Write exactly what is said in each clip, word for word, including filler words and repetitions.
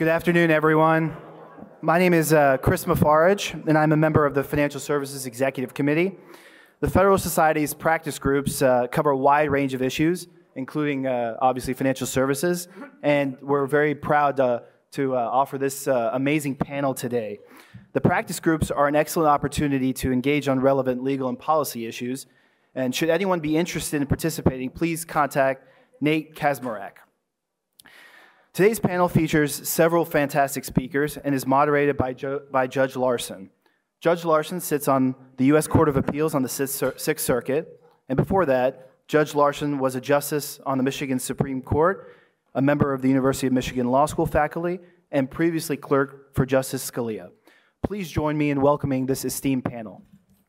Good afternoon, everyone. My name is uh, Chris Mafarage, and I'm a member of the Financial Services Executive Committee. The Federalist Society's practice groups uh, cover a wide range of issues, including, uh, obviously, financial services, and we're very proud uh, to uh, offer this uh, amazing panel today. The practice groups are an excellent opportunity to engage on relevant legal and policy issues, and should anyone be interested in participating, please contact Nate Kazmarek. Today's panel features several fantastic speakers and is moderated by, jo- by Judge Larson. Judge Larson sits on the U S Court of Appeals on the Sixth Circuit, and before that, Judge Larson was a justice on the Michigan Supreme Court, a member of the University of Michigan Law School faculty, and previously clerked for Justice Scalia. Please join me in welcoming this esteemed panel.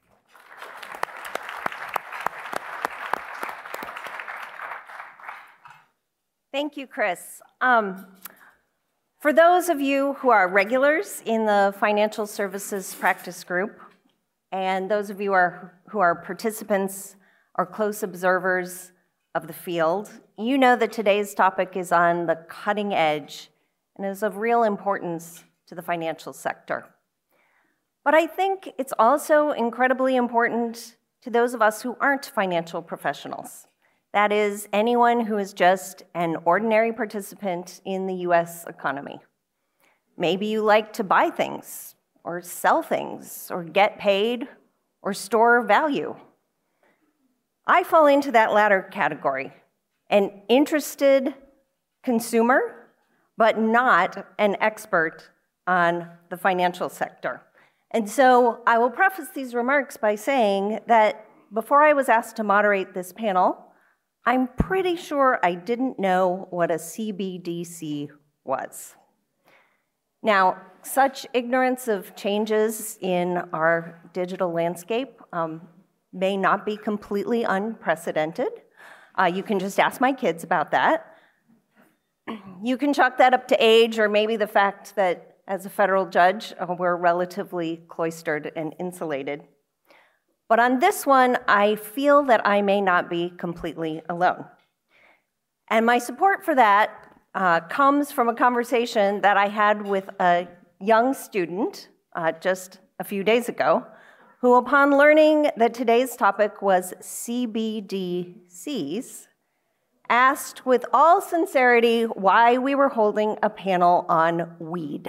Thank you, Chris. Um, for those of you who are regulars in the Financial Services Practice Group, and those of you are, who are participants or close observers of the field, you know that today's topic is on the cutting edge and is of real importance to the financial sector. But I think it's also incredibly important to those of us who aren't financial professionals. That is, anyone who is just an ordinary participant in the U S economy. Maybe you like to buy things, or sell things, or get paid, or store value. I fall into that latter category, an interested consumer, but not an expert on the financial sector. And so I will preface these remarks by saying that before I was asked to moderate this panel, I'm pretty sure I didn't know what a C B D C was. Now, such ignorance of changes in our digital landscape um, may not be completely unprecedented. Uh, you can just ask my kids about that. You can chalk that up to age or maybe the fact that as a federal judge, uh, we're relatively cloistered and insulated. But on this one, I feel that I may not be completely alone. And my support for that uh, comes from a conversation that I had with a young student uh, just a few days ago, who upon learning that today's topic was C B D Cs, asked with all sincerity why we were holding a panel on weed.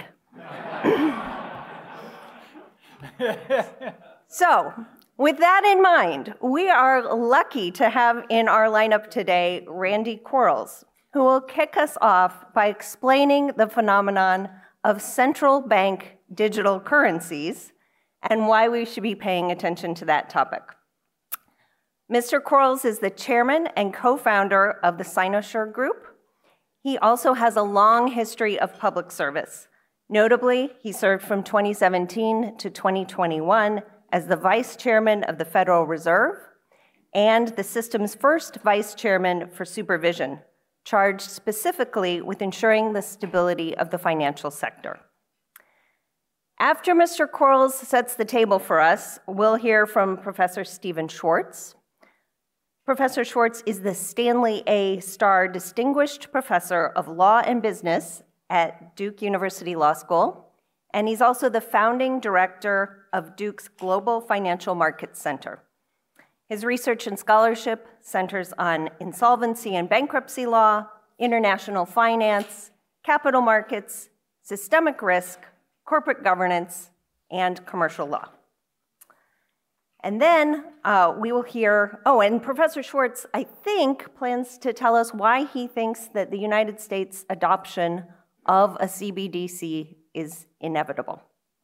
So, with that in mind, we are lucky to have in our lineup today Randy Quarles, who will kick us off by explaining the phenomenon of central bank digital currencies and why we should be paying attention to that topic. Mister Quarles is the chairman and co-founder of the Cynosure Group. He also has a long history of public service. Notably, he served from twenty seventeen to twenty twenty-one as the vice chairman of the Federal Reserve and the system's first vice chairman for supervision, charged specifically with ensuring the stability of the financial sector. After Mister Quarles sets the table for us, we'll hear from Professor Stephen Schwartz. Professor Schwartz is the Stanley A. Starr Distinguished Professor of Law and Business at Duke University Law School, and he's also the founding director of Duke's Global Financial Markets Center. His research and scholarship centers on insolvency and bankruptcy law, international finance, capital markets, systemic risk, corporate governance, and commercial law. And then uh, we will hear, oh, and Professor Schwartz, I think, plans to tell us why he thinks that the United States adoption of a C B D C is inevitable.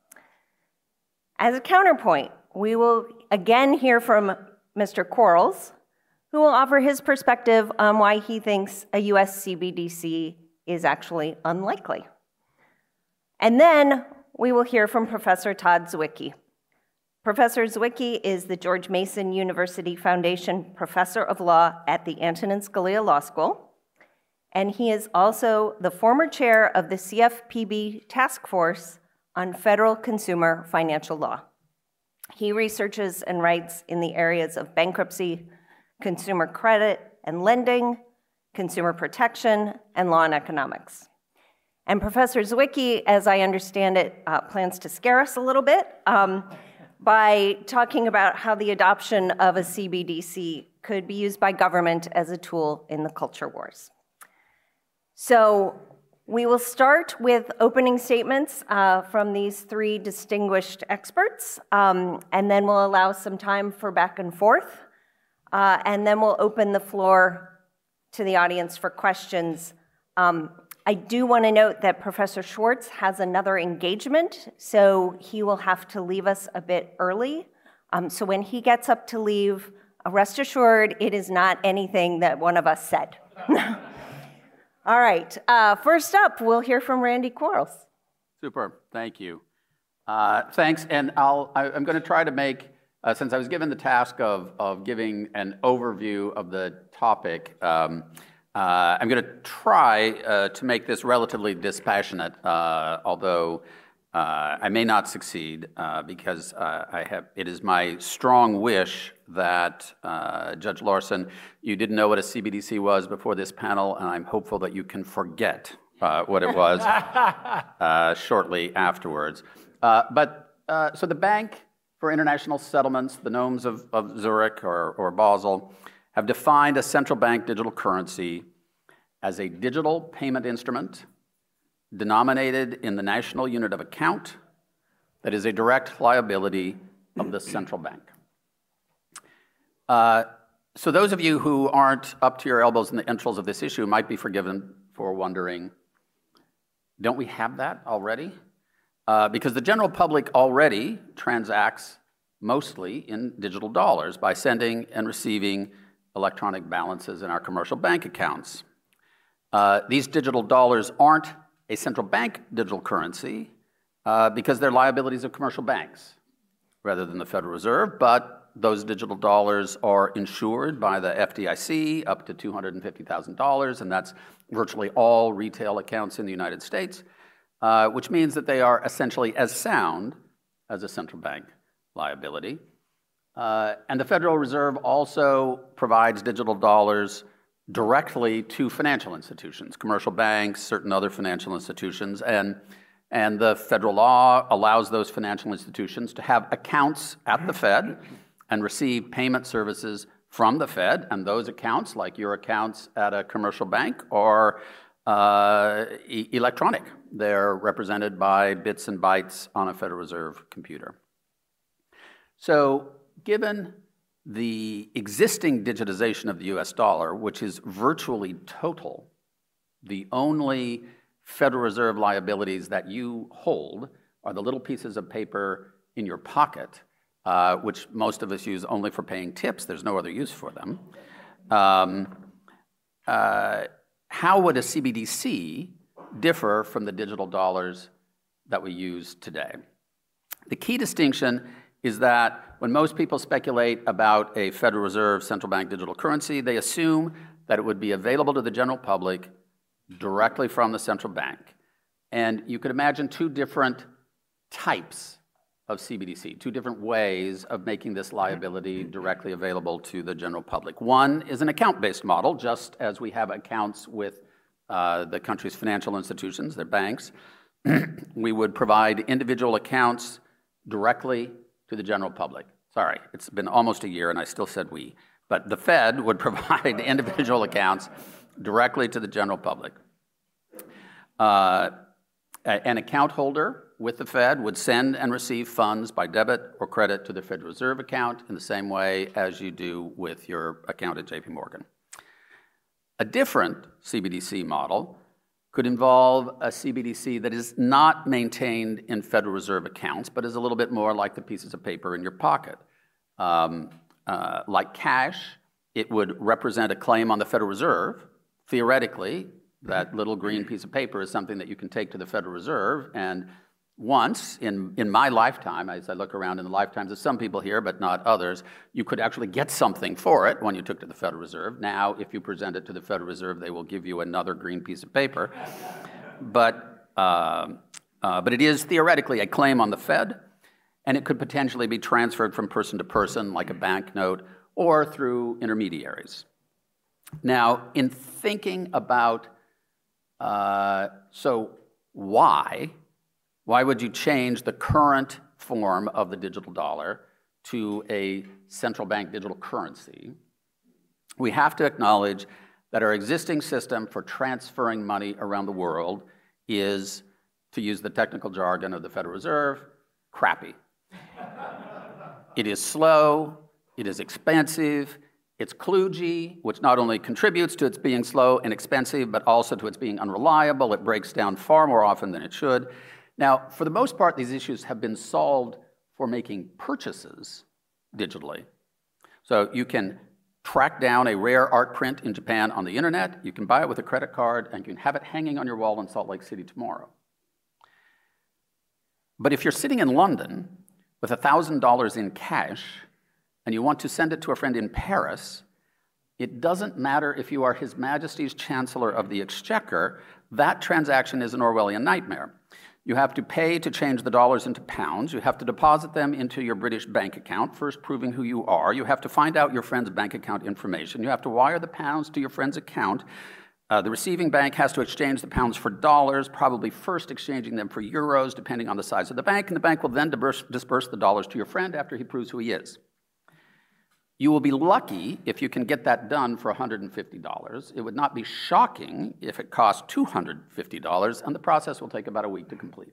As a counterpoint, we will again hear from Mister Quarles, who will offer his perspective on why he thinks a U S C B D C is actually unlikely. And then we will hear from Professor Todd Zwicky. Professor Zwicky is the George Mason University Foundation Professor of Law at the Antonin Scalia Law School, and he is also the former chair of the C F P B Task Force on Federal Consumer Financial Law. He researches and writes in the areas of bankruptcy, consumer credit and lending, consumer protection, and law and economics. And Professor Zwicky, as I understand it, uh, plans to scare us a little bit um, by talking about how the adoption of a C B D C could be used by government as a tool in the culture wars. So we will start with opening statements uh, from these three distinguished experts, um, and then we'll allow some time for back and forth, uh, and then we'll open the floor to the audience for questions. Um, I do want to note that Professor Schwartz has another engagement, so he will have to leave us a bit early. Um, so when he gets up to leave, uh, rest assured, it is not anything that one of us said. All right, uh, first up, we'll hear from Randy Quarles. Super, thank you. Uh, thanks, and I'll, I, I'm going to try to make, uh, since I was given the task of, of giving an overview of the topic, um, uh, I'm going to try uh, to make this relatively dispassionate, uh, although uh, I may not succeed uh, because uh, I have, it is my strong wish that, uh, Judge Larson, you didn't know what a C B D C was before this panel, and I'm hopeful that you can forget uh, what it was uh, shortly afterwards. Uh, but, uh, so the Bank for International Settlements, the gnomes of, of Zurich or, or Basel, have defined a central bank digital currency as a digital payment instrument denominated in the national unit of account that is a direct liability of the central bank. Uh, so those of you who aren't up to your elbows in the entrails of this issue might be forgiven for wondering, don't we have that already? Uh, because the general public already transacts mostly in digital dollars by sending and receiving electronic balances in our commercial bank accounts. Uh, these digital dollars aren't a central bank digital currency uh, because they're liabilities of commercial banks rather than the Federal Reserve, but those digital dollars are insured by the F D I C up to two hundred fifty thousand dollars, and that's virtually all retail accounts in the United States, uh, which means that they are essentially as sound as a central bank liability. Uh, and the Federal Reserve also provides digital dollars directly to financial institutions, commercial banks, certain other financial institutions, and, and the federal law allows those financial institutions to have accounts at the Fed and receive payment services from the Fed, and those accounts, like your accounts at a commercial bank, are uh, e- electronic. They're represented by bits and bytes on a Federal Reserve computer. So, given the existing digitization of the U S dollar, which is virtually total, the only Federal Reserve liabilities that you hold are the little pieces of paper in your pocket, uh, which most of us use only for paying tips. There's no other use for them. Um, uh, how would a C B D C differ from the digital dollars that we use today? The key distinction is that when most people speculate about a Federal Reserve central bank digital currency, they assume that it would be available to the general public directly from the central bank. And you could imagine two different types of C B D C, two different ways of making this liability directly available to the general public. One is an account-based model, just as we have accounts with uh, the country's financial institutions, their banks. We would provide individual accounts directly to the general public. Sorry, it's been almost a year and I still said we. But the Fed would provide individual accounts directly to the general public. Uh, an account holder with the Fed would send and receive funds by debit or credit to the Federal Reserve account in the same way as you do with your account at J P Morgan. A different C B D C model could involve a C B D C that is not maintained in Federal Reserve accounts, but is a little bit more like the pieces of paper in your pocket. Um, uh, like cash, it would represent a claim on the Federal Reserve. Theoretically, that little green piece of paper is something that you can take to the Federal Reserve, and once in, in my lifetime, as I look around in the lifetimes of some people here, but not others, you could actually get something for it when you took to the Federal Reserve. Now, if you present it to the Federal Reserve, they will give you another green piece of paper. But, uh, uh, but it is theoretically a claim on the Fed, and it could potentially be transferred from person to person, like a banknote, or through intermediaries. Now, in thinking about, uh, so why, why would you change the current form of the digital dollar to a central bank digital currency? We have to acknowledge that our existing system for transferring money around the world is, to use the technical jargon of the Federal Reserve, crappy. It is slow, it is expensive, it's kludgy, which not only contributes to its being slow and expensive, but also to its being unreliable. It breaks down far more often than it should. Now, for the most part, these issues have been solved for making purchases digitally. So you can track down a rare art print in Japan on the internet, you can buy it with a credit card, and you can have it hanging on your wall in Salt Lake City tomorrow. But if you're sitting in London with one thousand dollars in cash, and you want to send it to a friend in Paris, it doesn't matter if you are His Majesty's Chancellor of the Exchequer, that transaction is an Orwellian nightmare. You have to pay to change the dollars into pounds. You have to deposit them into your British bank account, first proving who you are. You have to find out your friend's bank account information. You have to wire the pounds to your friend's account. Uh, the receiving bank has to exchange the pounds for dollars, probably first exchanging them for euros, depending on the size of the bank, and the bank will then disperse, disperse the dollars to your friend after he proves who he is. You will be lucky if you can get that done for one hundred fifty dollars. It would not be shocking if it cost two hundred fifty dollars, and the process will take about a week to complete.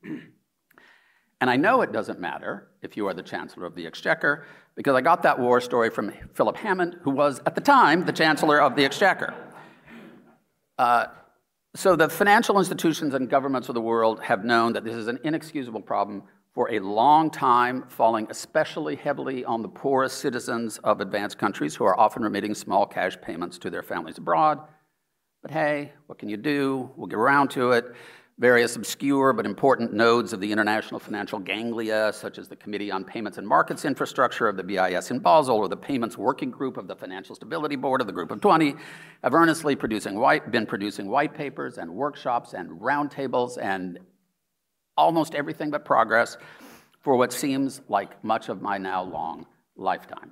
And I know it doesn't matter if you are the Chancellor of the Exchequer, because I got that war story from Philip Hammond, who was, at the time, the Chancellor of the Exchequer. Uh, so the financial institutions and governments of the world have known that this is an inexcusable problem for a long time, falling especially heavily on the poorest citizens of advanced countries who are often remitting small cash payments to their families abroad. But hey, what can you do? We'll get around to it. Various obscure but important nodes of the international financial ganglia, such as the Committee on Payments and Markets Infrastructure of the B I S in Basel, or the Payments Working Group of the Financial Stability Board of the Group of twenty, have earnestly producing white, been producing white papers and workshops and roundtables and almost everything but progress for what seems like much of my now long lifetime.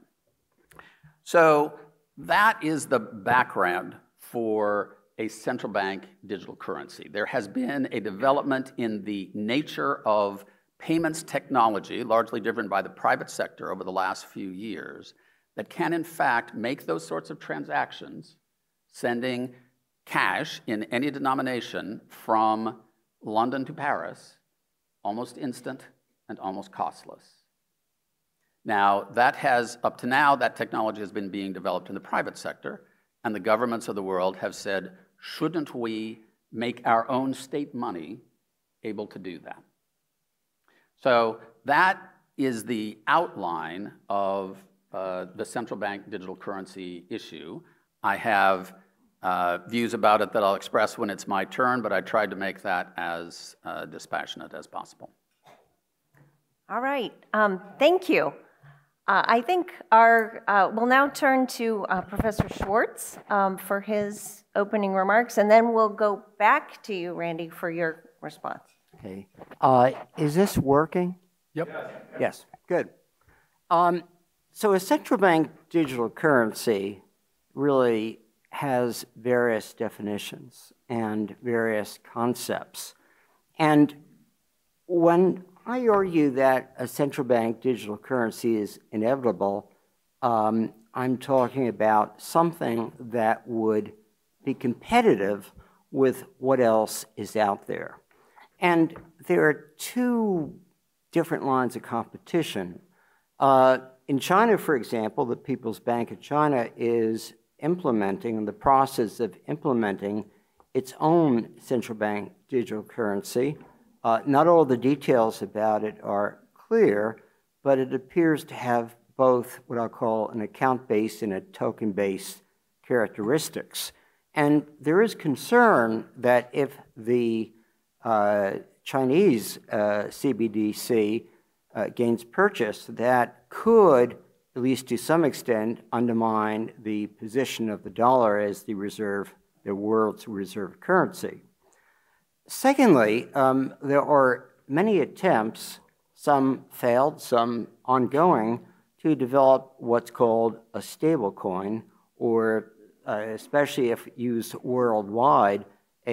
So that is the background for a central bank digital currency. There has been a development in the nature of payments technology, largely driven by the private sector over the last few years, that can in fact make those sorts of transactions, sending cash in any denomination from London to Paris, almost instant and almost costless. Now, that has, up to now, that technology has been being developed in the private sector, and the governments of the world have said, shouldn't we make our own state money able to do that? So that is the outline of uh, the central bank digital currency issue. I have Uh, views about it that I'll express when it's my turn, but I tried to make that as uh, dispassionate as possible. All right, um, thank you. Uh, I think our, uh, we'll now turn to uh, Professor Schwartz um, for his opening remarks, and then we'll go back to you, Randy, for your response. Okay. Uh, is this working? Yep. Yes, good. Um, so a central bank digital currency really has various definitions and various concepts. And when I argue that a central bank digital currency is inevitable, um, I'm talking about something that would be competitive with what else is out there. And there are two different lines of competition. Uh, in China, for example, the People's Bank of China is implementing, in the process of implementing, its own central bank digital currency. Uh, not all the details about it are clear, but it appears to have both what I'll call an account-based and a token-based characteristics. And there is concern that if the uh, Chinese uh, C B D C uh, gains purchase, that could, at least to some extent, undermine the position of the dollar as the reserve, the world's reserve currency. Secondly, um, there are many attempts, some failed, some ongoing, to develop what's called a stable coin, or uh, especially if used worldwide, a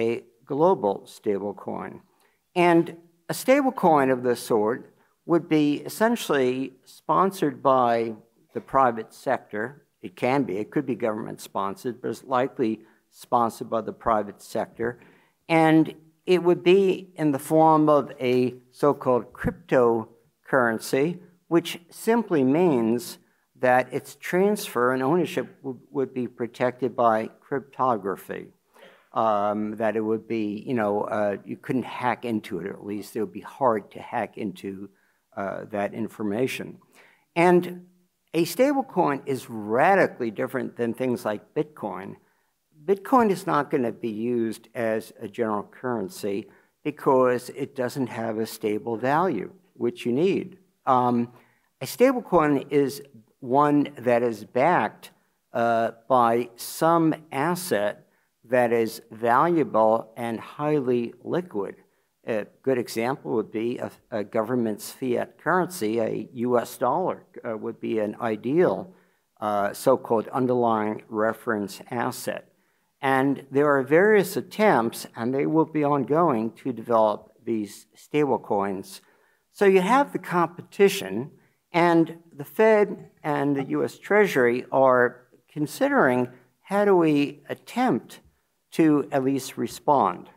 global stablecoin. And a stablecoin of this sort would be essentially sponsored by the private sector. It can be, it could be government sponsored, but it's likely sponsored by the private sector. And it would be in the form of a so-called cryptocurrency, which simply means that its transfer and ownership would be protected by cryptography. Um, that it would be, you know, uh, you couldn't hack into it, or at least it would be hard to hack into uh, that information. And a stablecoin is radically different than things like Bitcoin. Bitcoin is not going to be used as a general currency because it doesn't have a stable value, which you need. Um, a stablecoin is one that is backed uh, by some asset that is valuable and highly liquid. A good example would be a, a government's fiat currency. A U S dollar uh, would be an ideal uh, so-called underlying reference asset. And there are various attempts, and they will be ongoing, to develop these stablecoins. So you have the competition, and the Fed and the U S Treasury are considering, how do we attempt to at least respond?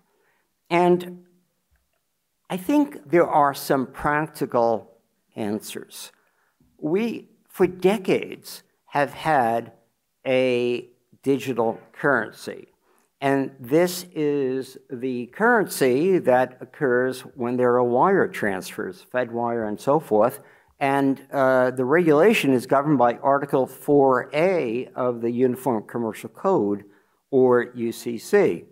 And I think there are some practical answers. We, for decades, have had a digital currency. And this is the currency that occurs when there are wire transfers, FedWire and so forth. And uh, the regulation is governed by Article four A of the Uniform Commercial Code, or U C C.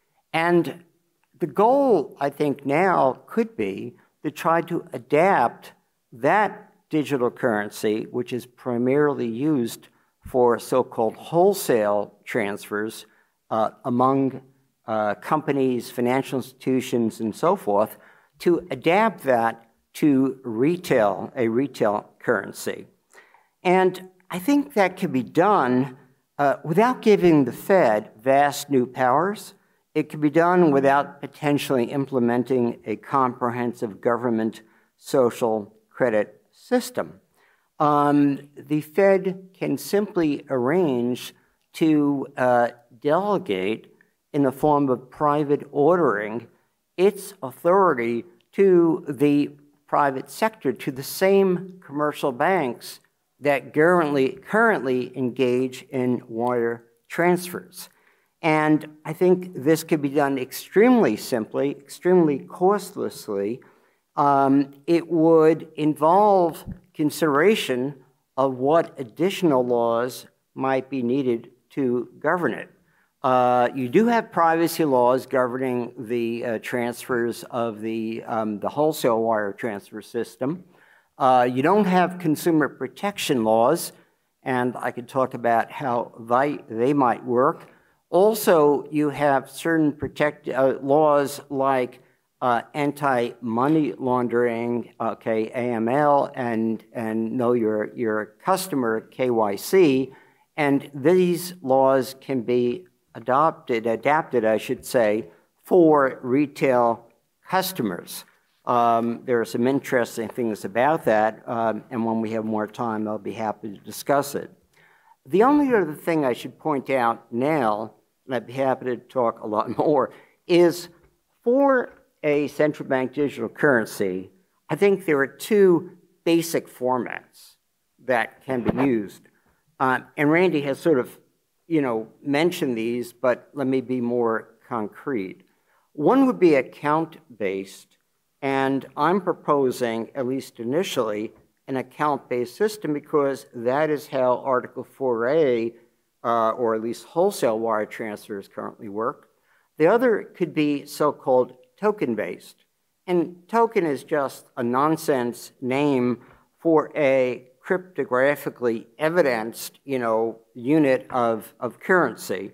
And the goal, I think, now could be to try to adapt that digital currency, which is primarily used for so-called wholesale transfers uh, among uh, companies, financial institutions, and so forth, to adapt that to retail, a retail currency. And I think that can be done uh, without giving the Fed vast new powers. It can be done without potentially implementing a comprehensive government social credit system. Um, the Fed can simply arrange to uh, delegate, in the form of private ordering, its authority to the private sector, to the same commercial banks that currently, currently engage in wire transfers. And I think this could be done extremely simply, extremely costlessly. Um, it would involve consideration of what additional laws might be needed to govern it. Uh, you do have privacy laws governing the uh, transfers of the, um, the wholesale wire transfer system. Uh, you don't have consumer protection laws, and I could talk about how they, they might work. Also, you have certain protect, uh, laws like uh, anti-money laundering, okay, A M L, and, and know your, your customer, K Y C, and these laws can be adopted, adapted, I should say, for retail customers. Um, there are some interesting things about that, um, and when we have more time, I'll be happy to discuss it. The only other thing I should point out now, and I'd be happy to talk a lot more, is for a central bank digital currency, I think there are two basic formats that can be used. Uh, and Randy has sort of, you know, mentioned these, but let me be more concrete. One would be account-based, and I'm proposing, at least initially, an account-based system because that is how Article four A, uh, or at least wholesale wire transfers currently work. The other could be so-called token-based. And token is just a nonsense name for a cryptographically evidenced, you know, unit of, of currency.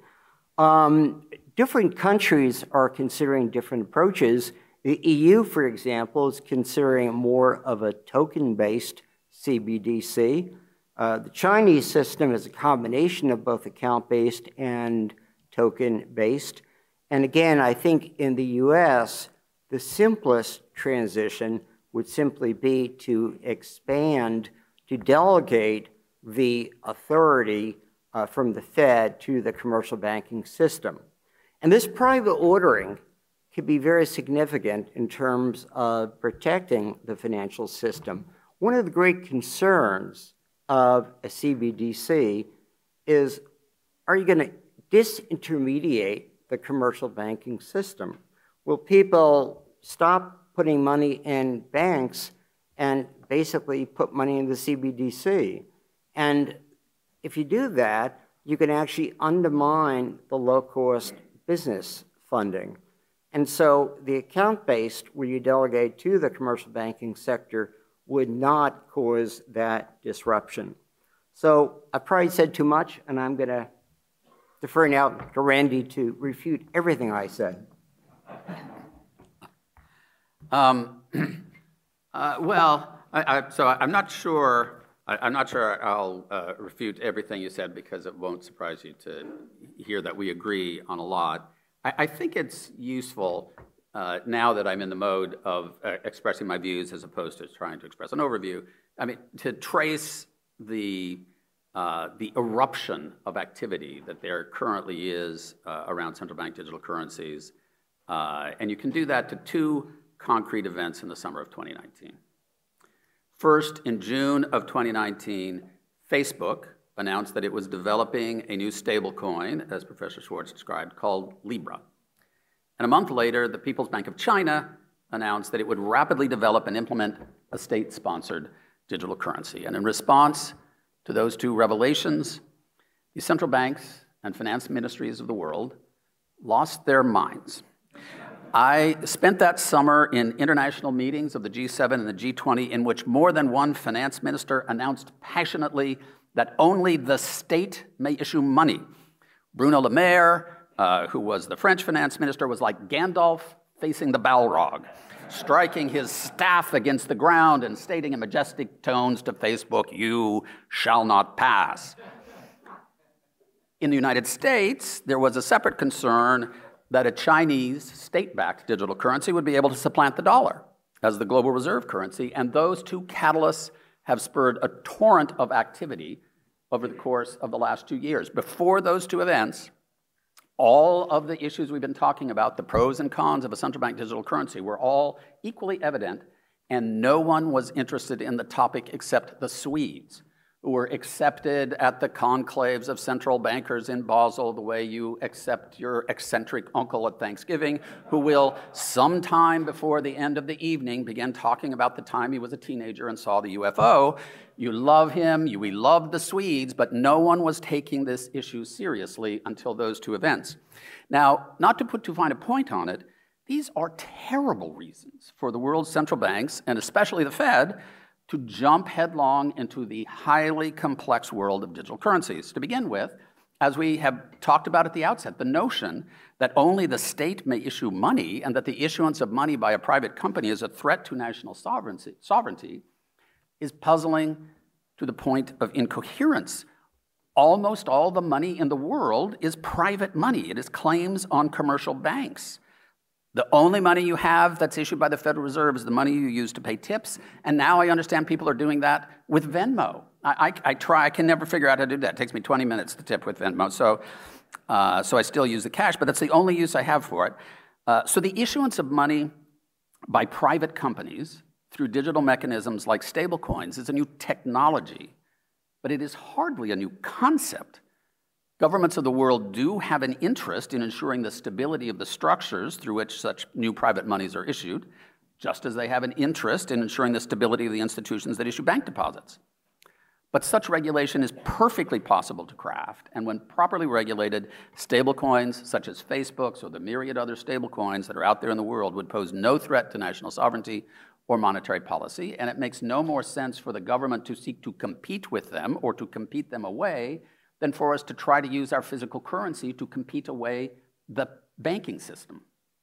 Um, different countries are considering different approaches. The E U, for example, is considering more of a token-based C B D C. Uh, the Chinese system is a combination of both account-based and token-based. And again, I think in the U S, the simplest transition would simply be to expand, to delegate the authority uh, from the Fed to the commercial banking system. And this private ordering could be very significant in terms of protecting the financial system. One of the great concerns of a C B D C is, are you going to disintermediate the commercial banking system? Will people stop putting money in banks and basically put money in the C B D C? And if you do that, you can actually undermine the low-cost business funding. And so the account-based, where you delegate to the commercial banking sector, would not cause that disruption. So I probably said too much, and I'm going to defer now to Randy to refute everything I said. Um, uh, well, I, I, so I'm not sure. I, I'm not sure I'll uh, refute everything you said, because it won't surprise you to hear that we agree on a lot. I, I think it's useful uh, now that I'm in the mode of uh, expressing my views as opposed to trying to express an overview. I mean, to trace the uh, the eruption of activity that there currently is uh, around central bank digital currencies, uh, and you can do that to two concrete events in the summer of twenty nineteen. First, in June of twenty nineteen, Facebook announced that it was developing a new stablecoin, as Professor Schwartz described, called Libra. And a month later, the People's Bank of China announced that it would rapidly develop and implement a state-sponsored digital currency. And in response to those two revelations, the central banks and finance ministries of the world lost their minds. I spent that summer in international meetings of the G seven and the G twenty in which more than one finance minister announced passionately that only the state may issue money. Bruno Le Maire, uh, who was the French finance minister, was like Gandalf facing the Balrog, striking his staff against the ground and stating in majestic tones to Facebook, "You shall not pass." In the United States, there was a separate concern that a Chinese state-backed digital currency would be able to supplant the dollar as the global reserve currency, and those two catalysts have spurred a torrent of activity over the course of the last two years. Before those two events, all of the issues we've been talking about, the pros and cons of a central bank digital currency, were all equally evident, and no one was interested in the topic except the Swedes, who were accepted at the conclaves of central bankers in Basel the way you accept your eccentric uncle at Thanksgiving, who will sometime before the end of the evening begin talking about the time he was a teenager and saw the U F O. You love him, you, we loved the Swedes, but no one was taking this issue seriously until those two events. Now, not to put too fine a point on it, these are terrible reasons for the world's central banks, and especially the Fed, to jump headlong into the highly complex world of digital currencies. To begin with, as we have talked about at the outset, the notion that only the state may issue money and that the issuance of money by a private company is a threat to national sovereignty, sovereignty is puzzling to the point of incoherence. Almost all the money in the world is private money. It is claims on commercial banks. The only money you have that's issued by the Federal Reserve is the money you use to pay tips, and now I understand people are doing that with Venmo. I, I, I try, I can never figure out how to do that. It takes me twenty minutes to tip with Venmo, so, uh, so I still use the cash, but that's the only use I have for it. Uh, so the issuance of money by private companies through digital mechanisms like stablecoins is a new technology, but it is hardly a new concept. Governments of the world do have an interest in ensuring the stability of the structures through which such new private monies are issued, just as they have an interest in ensuring the stability of the institutions that issue bank deposits. But such regulation is perfectly possible to craft, and when properly regulated, stablecoins such as Facebook's or the myriad other stablecoins that are out there in the world would pose no threat to national sovereignty or monetary policy, and it makes no more sense for the government to seek to compete with them or to compete them away than for us to try to use our physical currency to compete away the banking system.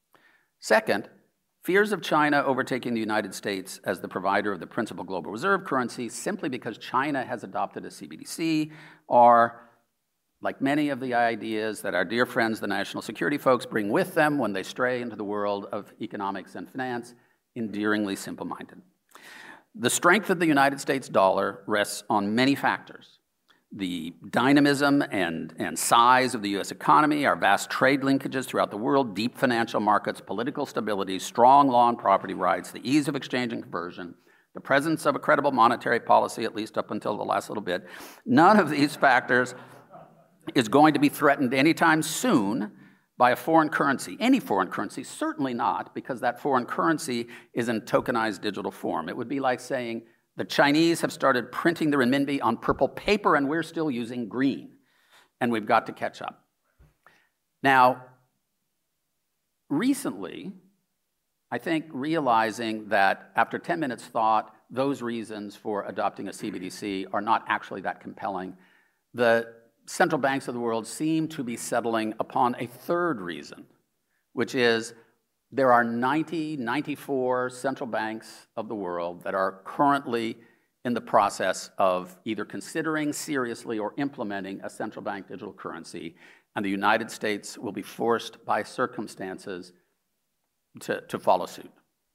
Second, fears of China overtaking the United States as the provider of the principal global reserve currency simply because China has adopted a C B D C are like many of the ideas that our dear friends, the national security folks, bring with them when they stray into the world of economics and finance, endearingly simple-minded. The strength of the United States dollar rests on many factors. The dynamism and, and size of the U S economy, our vast trade linkages throughout the world, deep financial markets, political stability, strong law and property rights, the ease of exchange and conversion, the presence of a credible monetary policy, at least up until the last little bit. None of these factors is going to be threatened anytime soon by a foreign currency, any foreign currency, certainly not, because that foreign currency is in tokenized digital form. It would be like saying the Chinese have started printing the renminbi on purple paper and we're still using green, and we've got to catch up. Now, recently, I think realizing that after ten minutes thought, those reasons for adopting a C B D C are not actually that compelling, the central banks of the world seem to be settling upon a third reason, which is there are ninety, ninety-four central banks of the world that are currently in the process of either considering seriously or implementing a central bank digital currency, and the United States will be forced by circumstances to, to follow suit.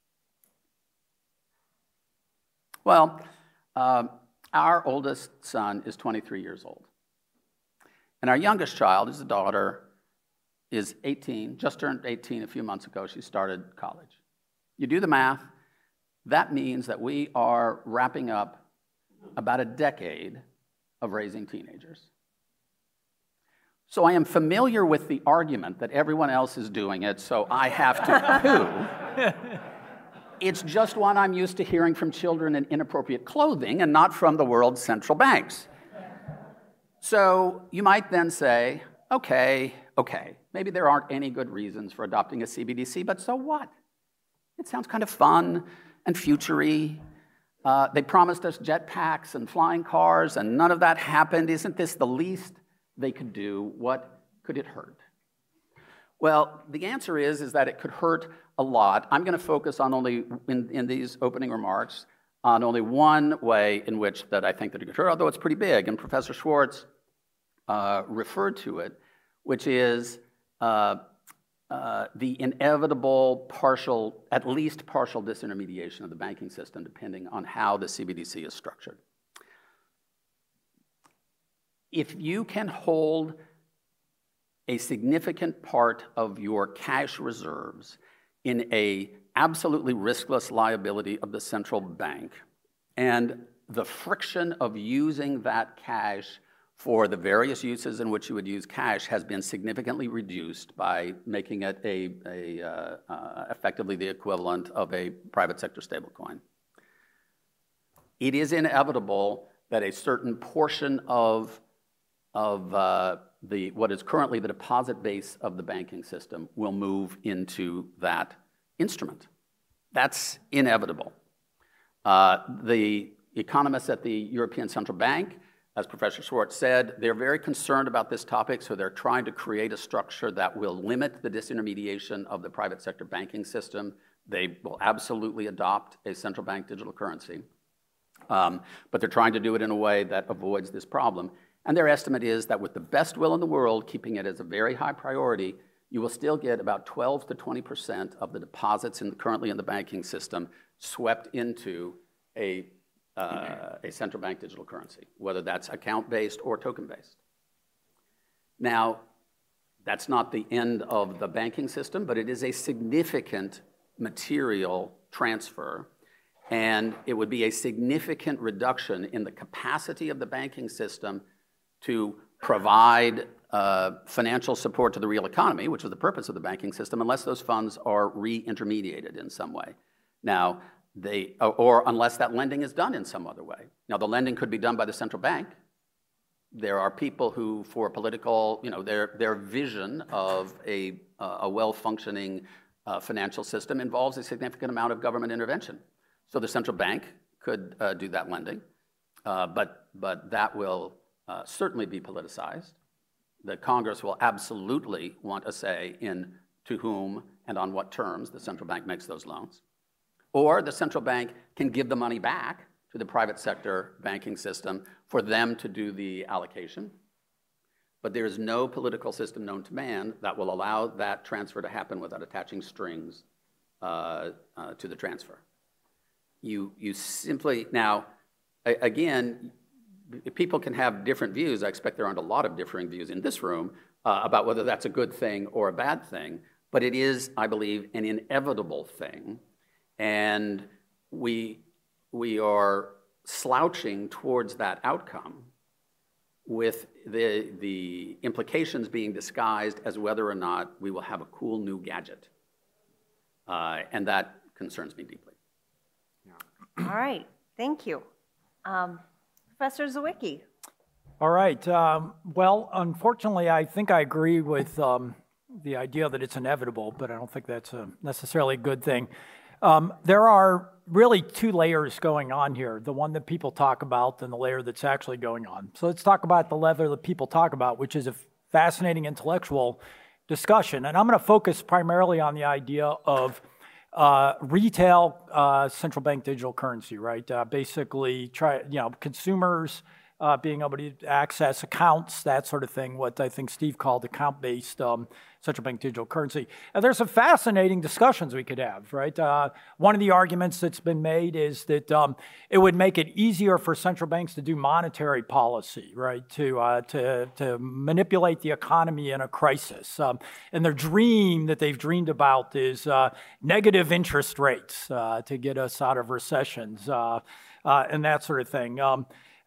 Well, uh, our oldest son is twenty-three years old. And our youngest child, who's a daughter, is eighteen, just turned eighteen a few months ago. She started college. You do the math, that means that we are wrapping up about a decade of raising teenagers. So I am familiar with the argument that everyone else is doing it, so I have to too. It's just one I'm used to hearing from children in inappropriate clothing and not from the world's central banks. So you might then say, okay, okay, maybe there aren't any good reasons for adopting a C B D C, but so what? It sounds kind of fun and future-y. Uh, they promised us jetpacks and flying cars, and none of that happened. Isn't this the least they could do? What could it hurt? Well, the answer is, is that it could hurt a lot. I'm going to focus on only, in, in these opening remarks, on only one way in which that I think that it could hurt, although it's pretty big, and Professor Schwartz uh, referred to it, which is uh, uh, the inevitable partial, at least partial disintermediation of the banking system, depending on how the C B D C is structured. If you can hold a significant part of your cash reserves in a absolutely riskless liability of the central bank, and the friction of using that cash for the various uses in which you would use cash has been significantly reduced by making it a, a uh, uh, effectively the equivalent of a private sector stablecoin. It is inevitable that a certain portion of, of uh, the, what is currently the deposit base of the banking system will move into that instrument. That's inevitable. Uh, the economists at the European Central Bank, as Professor Schwartz said, they're very concerned about this topic, so they're trying to create a structure that will limit the disintermediation of the private sector banking system. They will absolutely adopt a central bank digital currency, um, but they're trying to do it in a way that avoids this problem. And their estimate is that with the best will in the world, keeping it as a very high priority, you will still get about twelve to twenty percent of the deposits in, currently in the banking system swept into a, uh, a central bank digital currency, whether that's account-based or token-based. Now, that's not the end of the banking system, but it is a significant material transfer, and it would be a significant reduction in the capacity of the banking system to provide uh, financial support to the real economy, which is the purpose of the banking system, unless those funds are re-intermediated in some way. Now, they, or unless that lending is done in some other way. Now, the lending could be done by the central bank. There are people who, for political, you know, their, their vision of a, uh, a well-functioning uh, financial system involves a significant amount of government intervention. So the central bank could uh, do that lending, uh, but, but that will uh, certainly be politicized. The Congress will absolutely want a say in to whom and on what terms the central bank makes those loans. Or the central bank can give the money back to the private sector banking system for them to do the allocation. but there is no political system known to man that will allow that transfer to happen without attaching strings uh, uh, to the transfer. You, you simply, now, a, again, people can have different views. I expect there aren't a lot of differing views in this room uh, about whether that's a good thing or a bad thing, but it is, I believe, an inevitable thing, and we, we are slouching towards that outcome with the, the implications being disguised as whether or not we will have a cool new gadget. Uh, and that concerns me deeply. All right, thank you. Um, Professor Zawicki. All right, um, well, unfortunately, I think I agree with um, the idea that it's inevitable, but I don't think that's a necessarily a good thing. Um, there are really two layers going on here, the one that people talk about and the layer that's actually going on. So let's talk about the layer that people talk about, which is a fascinating intellectual discussion. And I'm going to focus primarily on the idea of uh, retail uh, central bank digital currency, right? Uh, basically, try you know consumers uh, being able to access accounts, that sort of thing. What I think Steve called account-based um, central bank digital currency. And there's some fascinating discussions we could have, right? Uh, one of the arguments that's been made is that um, it would make it easier for central banks to do monetary policy, right? To uh, to to manipulate the economy in a crisis. Um, and their dream that they've dreamed about is uh, negative interest rates uh, to get us out of recessions uh, uh, and that sort of thing. Um,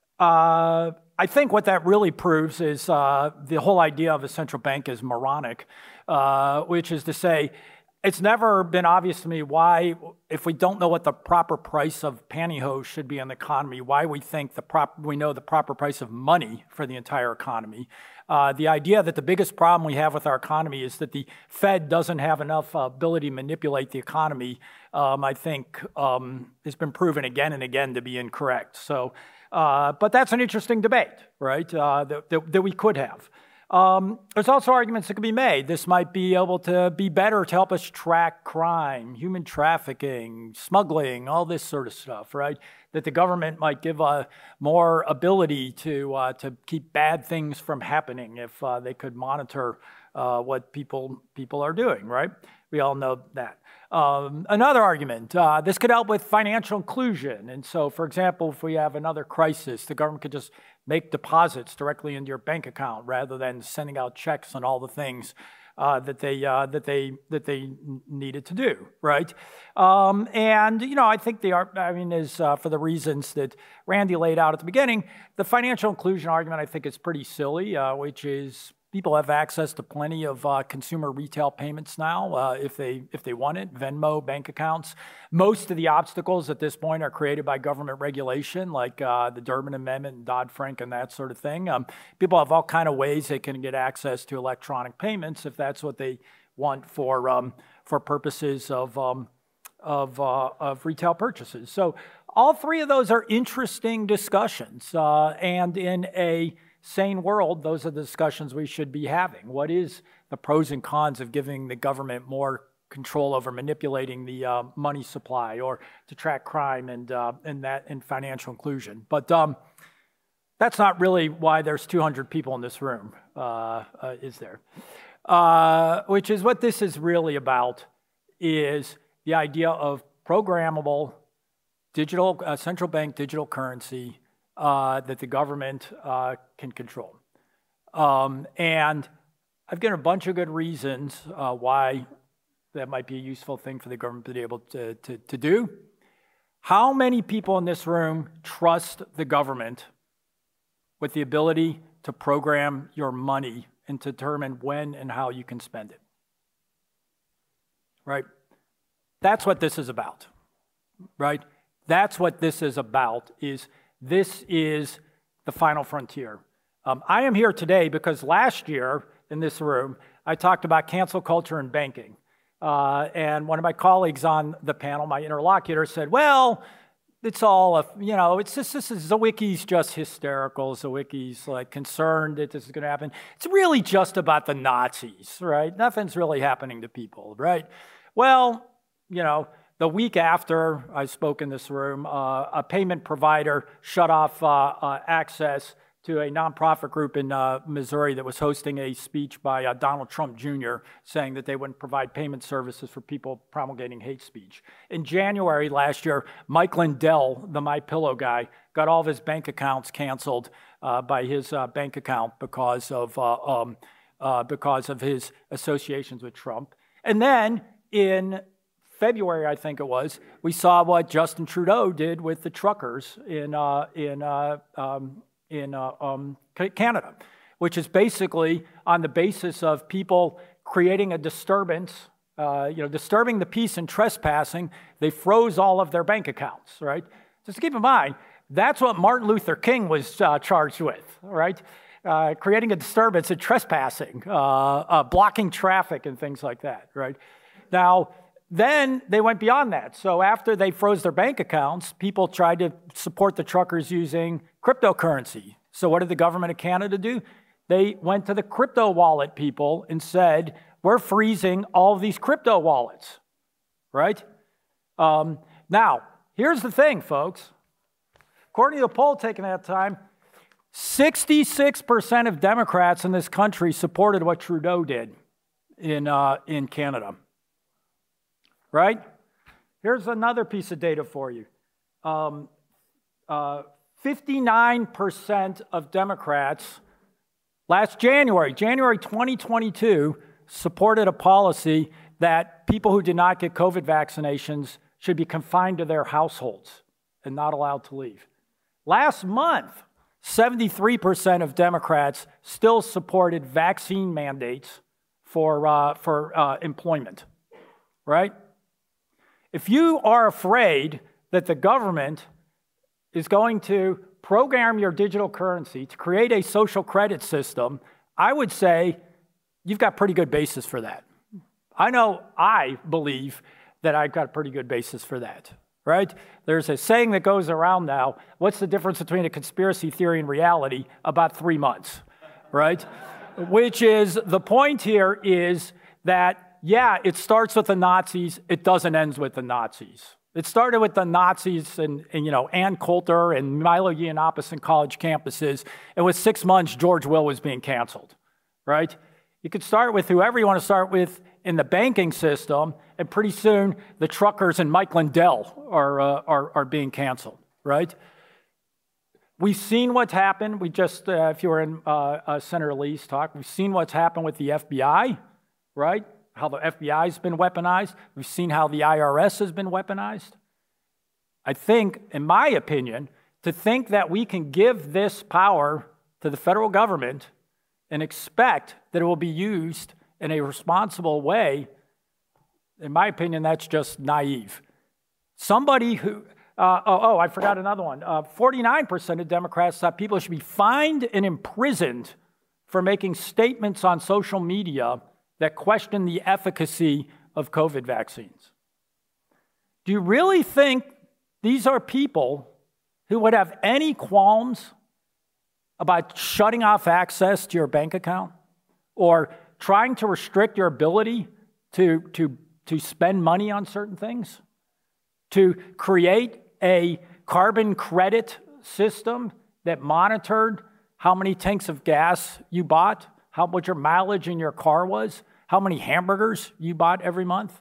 uh, I think what that really proves is uh, the whole idea of a central bank is moronic, uh, which is to say, it's never been obvious to me why, if we don't know what the proper price of pantyhose should be in the economy, why we think the prop we know the proper price of money for the entire economy. Uh, the idea that the biggest problem we have with our economy is that the Fed doesn't have enough uh, ability to manipulate the economy, um, I think um, has been proven again and again to be incorrect. So, uh, but that's an interesting debate, right, uh, that, that, that we could have. Um, there's also arguments that could be made. This might be able to be better to help us track crime, human trafficking, smuggling, all this sort of stuff, right? That the government might give uh, more ability to uh, to keep bad things from happening if uh, they could monitor uh, what people people are doing, right? We all know that. Um, another argument, uh, this could help with financial inclusion. And so, for example, if we have another crisis, the government could just make deposits directly into your bank account rather than sending out checks and all the things uh, that they uh, that they that they needed to do, right? Um, and you know, I think they are. I mean, is uh, for the reasons that Randy laid out at the beginning, the financial inclusion argument I think is pretty silly, uh, which is people have access to plenty of uh, consumer retail payments now uh, if they if they want it, Venmo, bank accounts. Most of the obstacles at this point are created by government regulation, like uh, the Durbin Amendment and Dodd-Frank and that sort of thing. Um, people have all kind of ways they can get access to electronic payments if that's what they want for um, for purposes of um, of uh, of retail purchases. So all three of those are interesting discussions, uh, and in a sane world, those are the discussions we should be having. What is the pros and cons of giving the government more control over manipulating the uh, money supply or to track crime and uh, and that and financial inclusion? But um, that's not really why there's two hundred people in this room, uh, uh, is there? Uh, which is what this is really about, is the idea of programmable digital uh, central bank digital currency Uh, that the government uh, can control. Um, and I've given a bunch of good reasons uh, why that might be a useful thing for the government to be able to, to, to do. How many people in this room trust the government with the ability to program your money and to determine when and how you can spend it? Right? That's what this is about, right? That's what this is about, is this is the final frontier. Um, I am here today because last year in this room, I talked about cancel culture in banking. Uh, and one of my colleagues on the panel, my interlocutor, said, well, it's all, a, you know, it's just, this is, Zawicki's just hysterical. Zawicki's like concerned that this is going to happen. It's really just about the Nazis, right? Nothing's really happening to people, right? Well, you know, the week after I spoke in this room, uh, a payment provider shut off uh, uh, access to a nonprofit group in uh, Missouri that was hosting a speech by uh, Donald Trump Junior saying that they wouldn't provide payment services for people promulgating hate speech. In January last year, Mike Lindell, the MyPillow guy, got all of his bank accounts canceled uh, by his uh, bank account because of uh, um, uh, because of his associations with Trump. And then in February, I think it was, we saw what Justin Trudeau did with the truckers in uh, in uh, um, in uh, um, Canada, which is basically on the basis of people creating a disturbance, uh, you know, disturbing the peace and trespassing. They froze all of their bank accounts, right? Just keep in mind, that's what Martin Luther King was uh, charged with, right? Uh, creating a disturbance and trespassing, uh, uh, blocking traffic and things like that, right? Now, then they went beyond that. So after they froze their bank accounts, people tried to support the truckers using cryptocurrency. So what did the government of Canada do? They went to the crypto wallet people and said, we're freezing all of these crypto wallets, right? Um, now, here's the thing, folks. According to a poll taken at that time, sixty-six percent of Democrats in this country supported what Trudeau did in, uh, in Canada. Right? Here's another piece of data for you. Um, uh, fifty-nine percent of Democrats last January, January twenty twenty-two, supported a policy that people who did not get COVID vaccinations should be confined to their households and not allowed to leave. Last month, seventy-three percent of Democrats still supported vaccine mandates for, uh, for uh, employment, right? If you are afraid that the government is going to program your digital currency to create a social credit system, I would say you've got pretty good basis for that. I know I believe that I've got a pretty good basis for that, right? There's a saying that goes around now, what's the difference between a conspiracy theory and reality? About three months, right? Which is, the point here is that yeah, it starts with the Nazis. It doesn't end with the Nazis. It started with the Nazis and, and you know, Ann Coulter and Milo Yiannopoulos in college campuses. And with six months, George Will was being canceled, right? You could start with whoever you want to start with in the banking system, and pretty soon the truckers and Mike Lindell are, uh, are, are being canceled, right? We've seen what's happened. We just, uh, if you were in uh, uh, Senator Lee's talk, we've seen what's happened with the F B I, right? How the F B I has been weaponized. We've seen how the I R S has been weaponized. I think, in my opinion, to think that we can give this power to the federal government and expect that it will be used in a responsible way, in my opinion, that's just naive. Somebody who, uh, oh, oh, I forgot another one. Uh, forty-nine percent of Democrats thought people should be fined and imprisoned for making statements on social media that question the efficacy of COVID vaccines. Do you really think these are people who would have any qualms about shutting off access to your bank account or trying to restrict your ability to, to, to spend money on certain things? To create a carbon credit system that monitored how many tanks of gas you bought, how what your mileage in your car was, how many hamburgers you bought every month?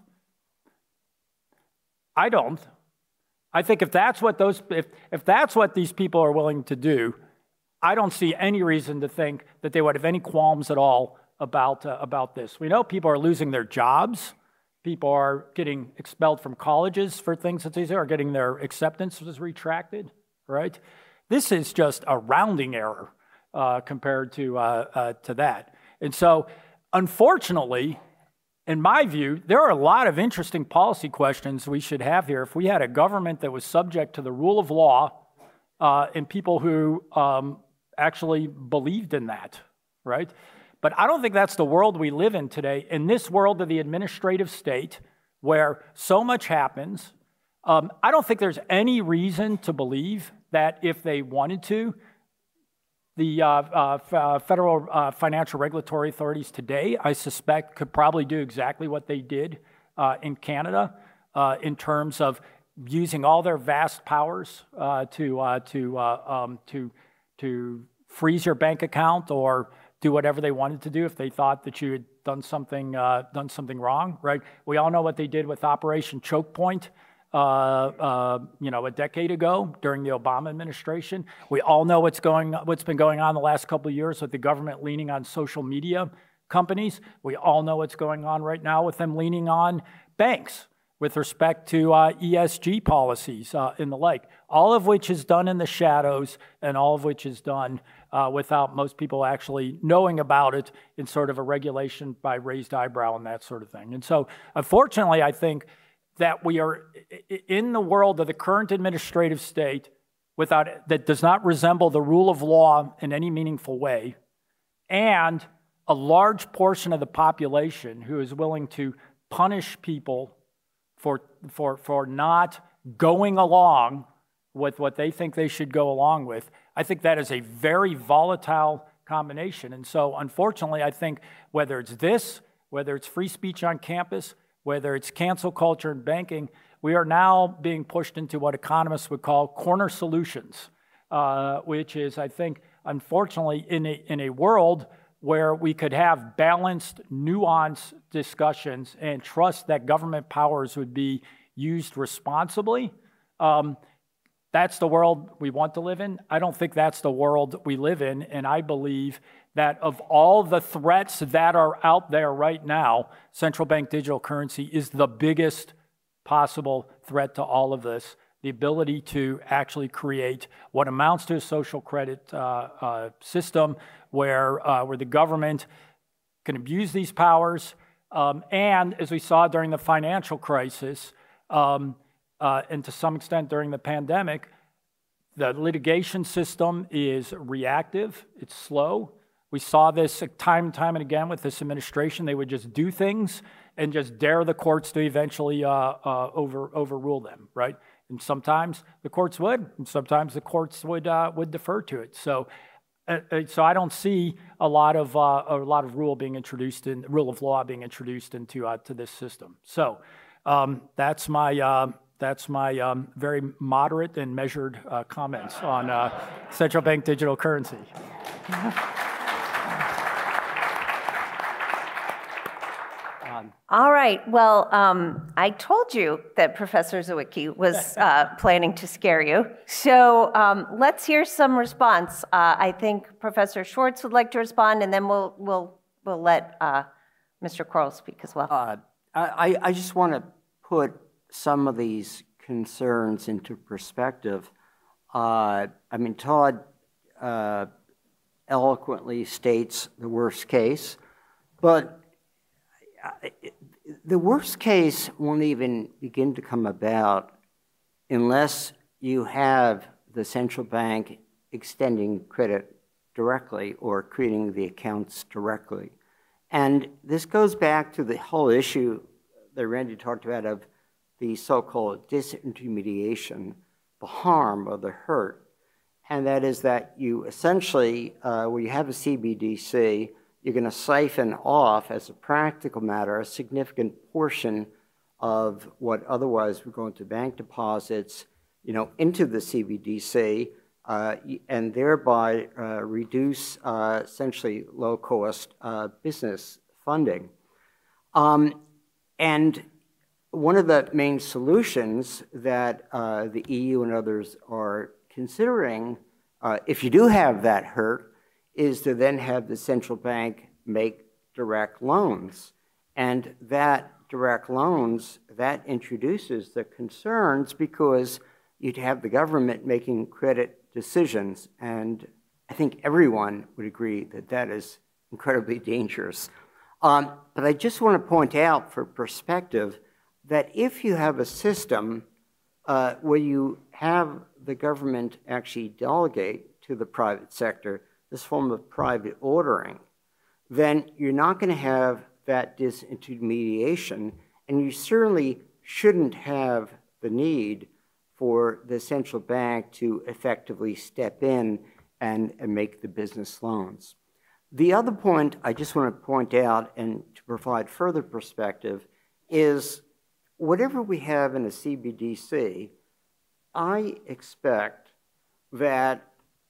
I don't. I think if that's what those if, if that's what these people are willing to do, I don't see any reason to think that they would have any qualms at all about uh, about this. We know people are losing their jobs. People are getting expelled from colleges for things that they are getting their acceptances retracted, right? This is just a rounding error uh, compared to uh, uh, to that. And so, unfortunately, in my view, there are a lot of interesting policy questions we should have here. If we had a government that was subject to the rule of law uh, and people who um, actually believed in that, right? But I don't think that's the world we live in today. In this world of the administrative state, where so much happens, um, I don't think there's any reason to believe that if they wanted to, the uh, uh, f- uh, federal uh, financial regulatory authorities today, I suspect, could probably do exactly what they did uh, in Canada uh, in terms of using all their vast powers uh, to uh, to uh, um, to to freeze your bank account or do whatever they wanted to do if they thought that you had done something uh, done something wrong, right? We all know what they did with Operation Choke Point, uh, uh, you know, a decade ago during the Obama administration. We all know what's going what's been going on the last couple of years with the government leaning on social media companies. We all know what's going on right now with them leaning on banks with respect to uh, E S G policies uh, and the like, all of which is done in the shadows and all of which is done uh, without most people actually knowing about it in sort of a regulation by raised eyebrow and that sort of thing. And so, unfortunately, I think that we are in the world of the current administrative state without that does not resemble the rule of law in any meaningful way, and a large portion of the population who is willing to punish people for, for, for not going along with what they think they should go along with. I think that is a very volatile combination. And so, unfortunately, I think whether it's this, whether it's free speech on campus, whether it's cancel culture in banking, we are now being pushed into what economists would call corner solutions, uh, which is, I think, unfortunately, in a, in a world where we could have balanced, nuanced discussions and trust that government powers would be used responsibly. Um, that's the world we want to live in. I don't think that's the world we live in, and I believe that of all the threats that are out there right now, central bank digital currency is the biggest possible threat to all of this. The ability to actually create what amounts to a social credit uh, uh, system where, uh, where the government can abuse these powers. Um, and as we saw during the financial crisis, um, uh, and to some extent during the pandemic, the litigation system is reactive, it's slow. We saw this time and time and again with this administration. They would just do things and just dare the courts to eventually uh, uh, over, overrule them, right? And sometimes the courts would, and sometimes the courts would uh, would defer to it. So, uh, so I don't see a lot of uh, a lot of rule being introduced in rule of law being introduced into uh, to this system. So, um, that's my uh, that's my um, very moderate and measured uh, comments on uh, central bank digital currency. All right. Well, um, I told you that Professor Zawicki was uh, planning to scare you. So um, let's hear some response. Uh, I think Professor Schwartz would like to respond, and then we'll we'll we'll let uh, Mister Quarles speak as well. Uh, I, I just want to put some of these concerns into perspective. Uh, I mean, Todd uh, eloquently states the worst case, but the worst case won't even begin to come about unless you have the central bank extending credit directly or creating the accounts directly. And this goes back to the whole issue that Randy talked about of the so-called disintermediation, the harm or the hurt. And that is that you essentially, uh, where you have a C B D C, you're going to siphon off, as a practical matter, a significant portion of what otherwise would go into bank deposits, you know, into the C B D C, uh, and thereby uh, reduce uh, essentially low-cost uh, business funding. Um, and one of the main solutions that uh, the E U and others are considering, uh, if you do have that hurt, is to then have the central bank make direct loans. And that direct loans, that introduces the concerns because you'd have the government making credit decisions. And I think everyone would agree that that is incredibly dangerous. Um, but I just want to point out for perspective that if you have a system uh, where you have the government actually delegate to the private sector this form of private ordering, then you're not going to have that disintermediation, and you certainly shouldn't have the need for the central bank to effectively step in and, and make the business loans. The other point I just want to point out, and to provide further perspective, is whatever we have in a C B D C, I expect that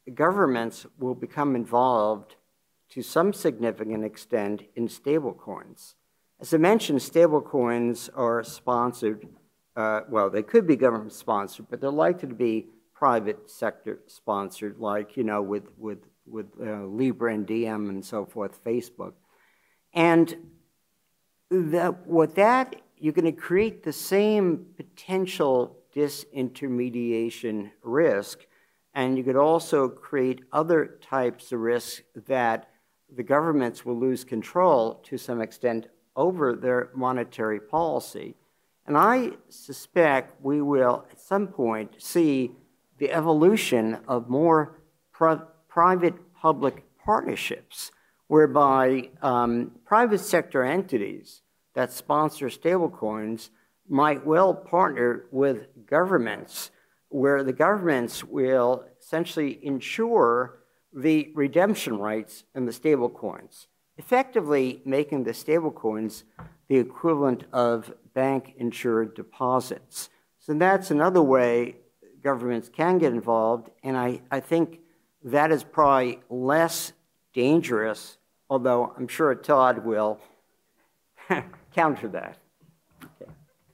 governments will become involved to some significant extent in stablecoins. As I mentioned, stablecoins are sponsored, uh, well, they could be government sponsored, but they're likely to be private sector sponsored, like, you know, with, with, with uh, Libra and Diem and so forth, Facebook. And that, what that, you're going to create the same potential disintermediation risk, and you could also create other types of risks that the governments will lose control to some extent over their monetary policy. And I suspect we will at some point see the evolution of more private-public partnerships, whereby um, private sector entities that sponsor stablecoins might well partner with governments, where the governments will essentially ensure the redemption rights in the stablecoins, effectively making the stablecoins the equivalent of bank-insured deposits. So that's another way governments can get involved, and I, I think that is probably less dangerous, although I'm sure Todd will counter that. Okay.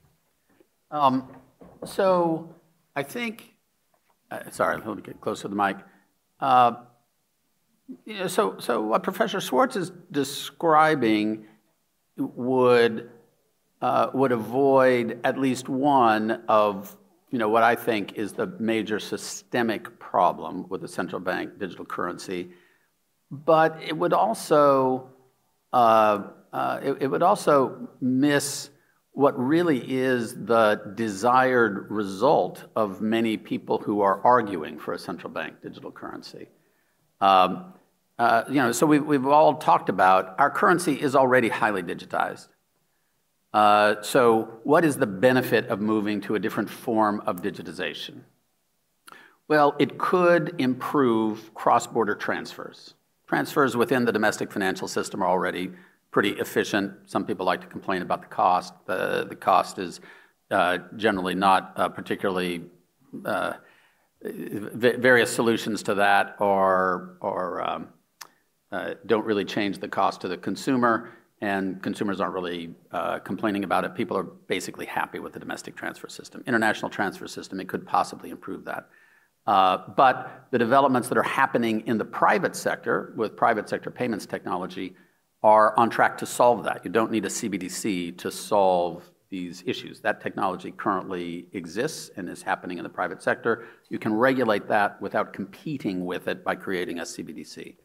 Um, so I think, uh, sorry, let me get close to the mic. Uh, you know, so, so what Professor Schwartz is describing would, uh, would avoid at least one of, you know, what I think is the major systemic problem with the central bank digital currency, but it would also, uh, uh, it, it would also miss what really is the desired result of many people who are arguing for a central bank digital currency. Um, uh, you know, so we've, we've all talked about our currency is already highly digitized. Uh, so what is the benefit of moving to a different form of digitization? Well, it could improve cross-border transfers. Transfers within the domestic financial system are already pretty efficient. Some people like to complain about the cost. The, the cost is uh, generally not uh, particularly, uh, various solutions to that are, are, um, uh, don't really change the cost to the consumer, and consumers aren't really uh, complaining about it. People are basically happy with the domestic transfer system. International transfer system, it could possibly improve that. Uh, but the developments that are happening in the private sector with private sector payments technology are on track to solve that. You don't need a C B D C to solve these issues. That technology currently exists and is happening in the private sector. You can regulate that without competing with it by creating a C B D C.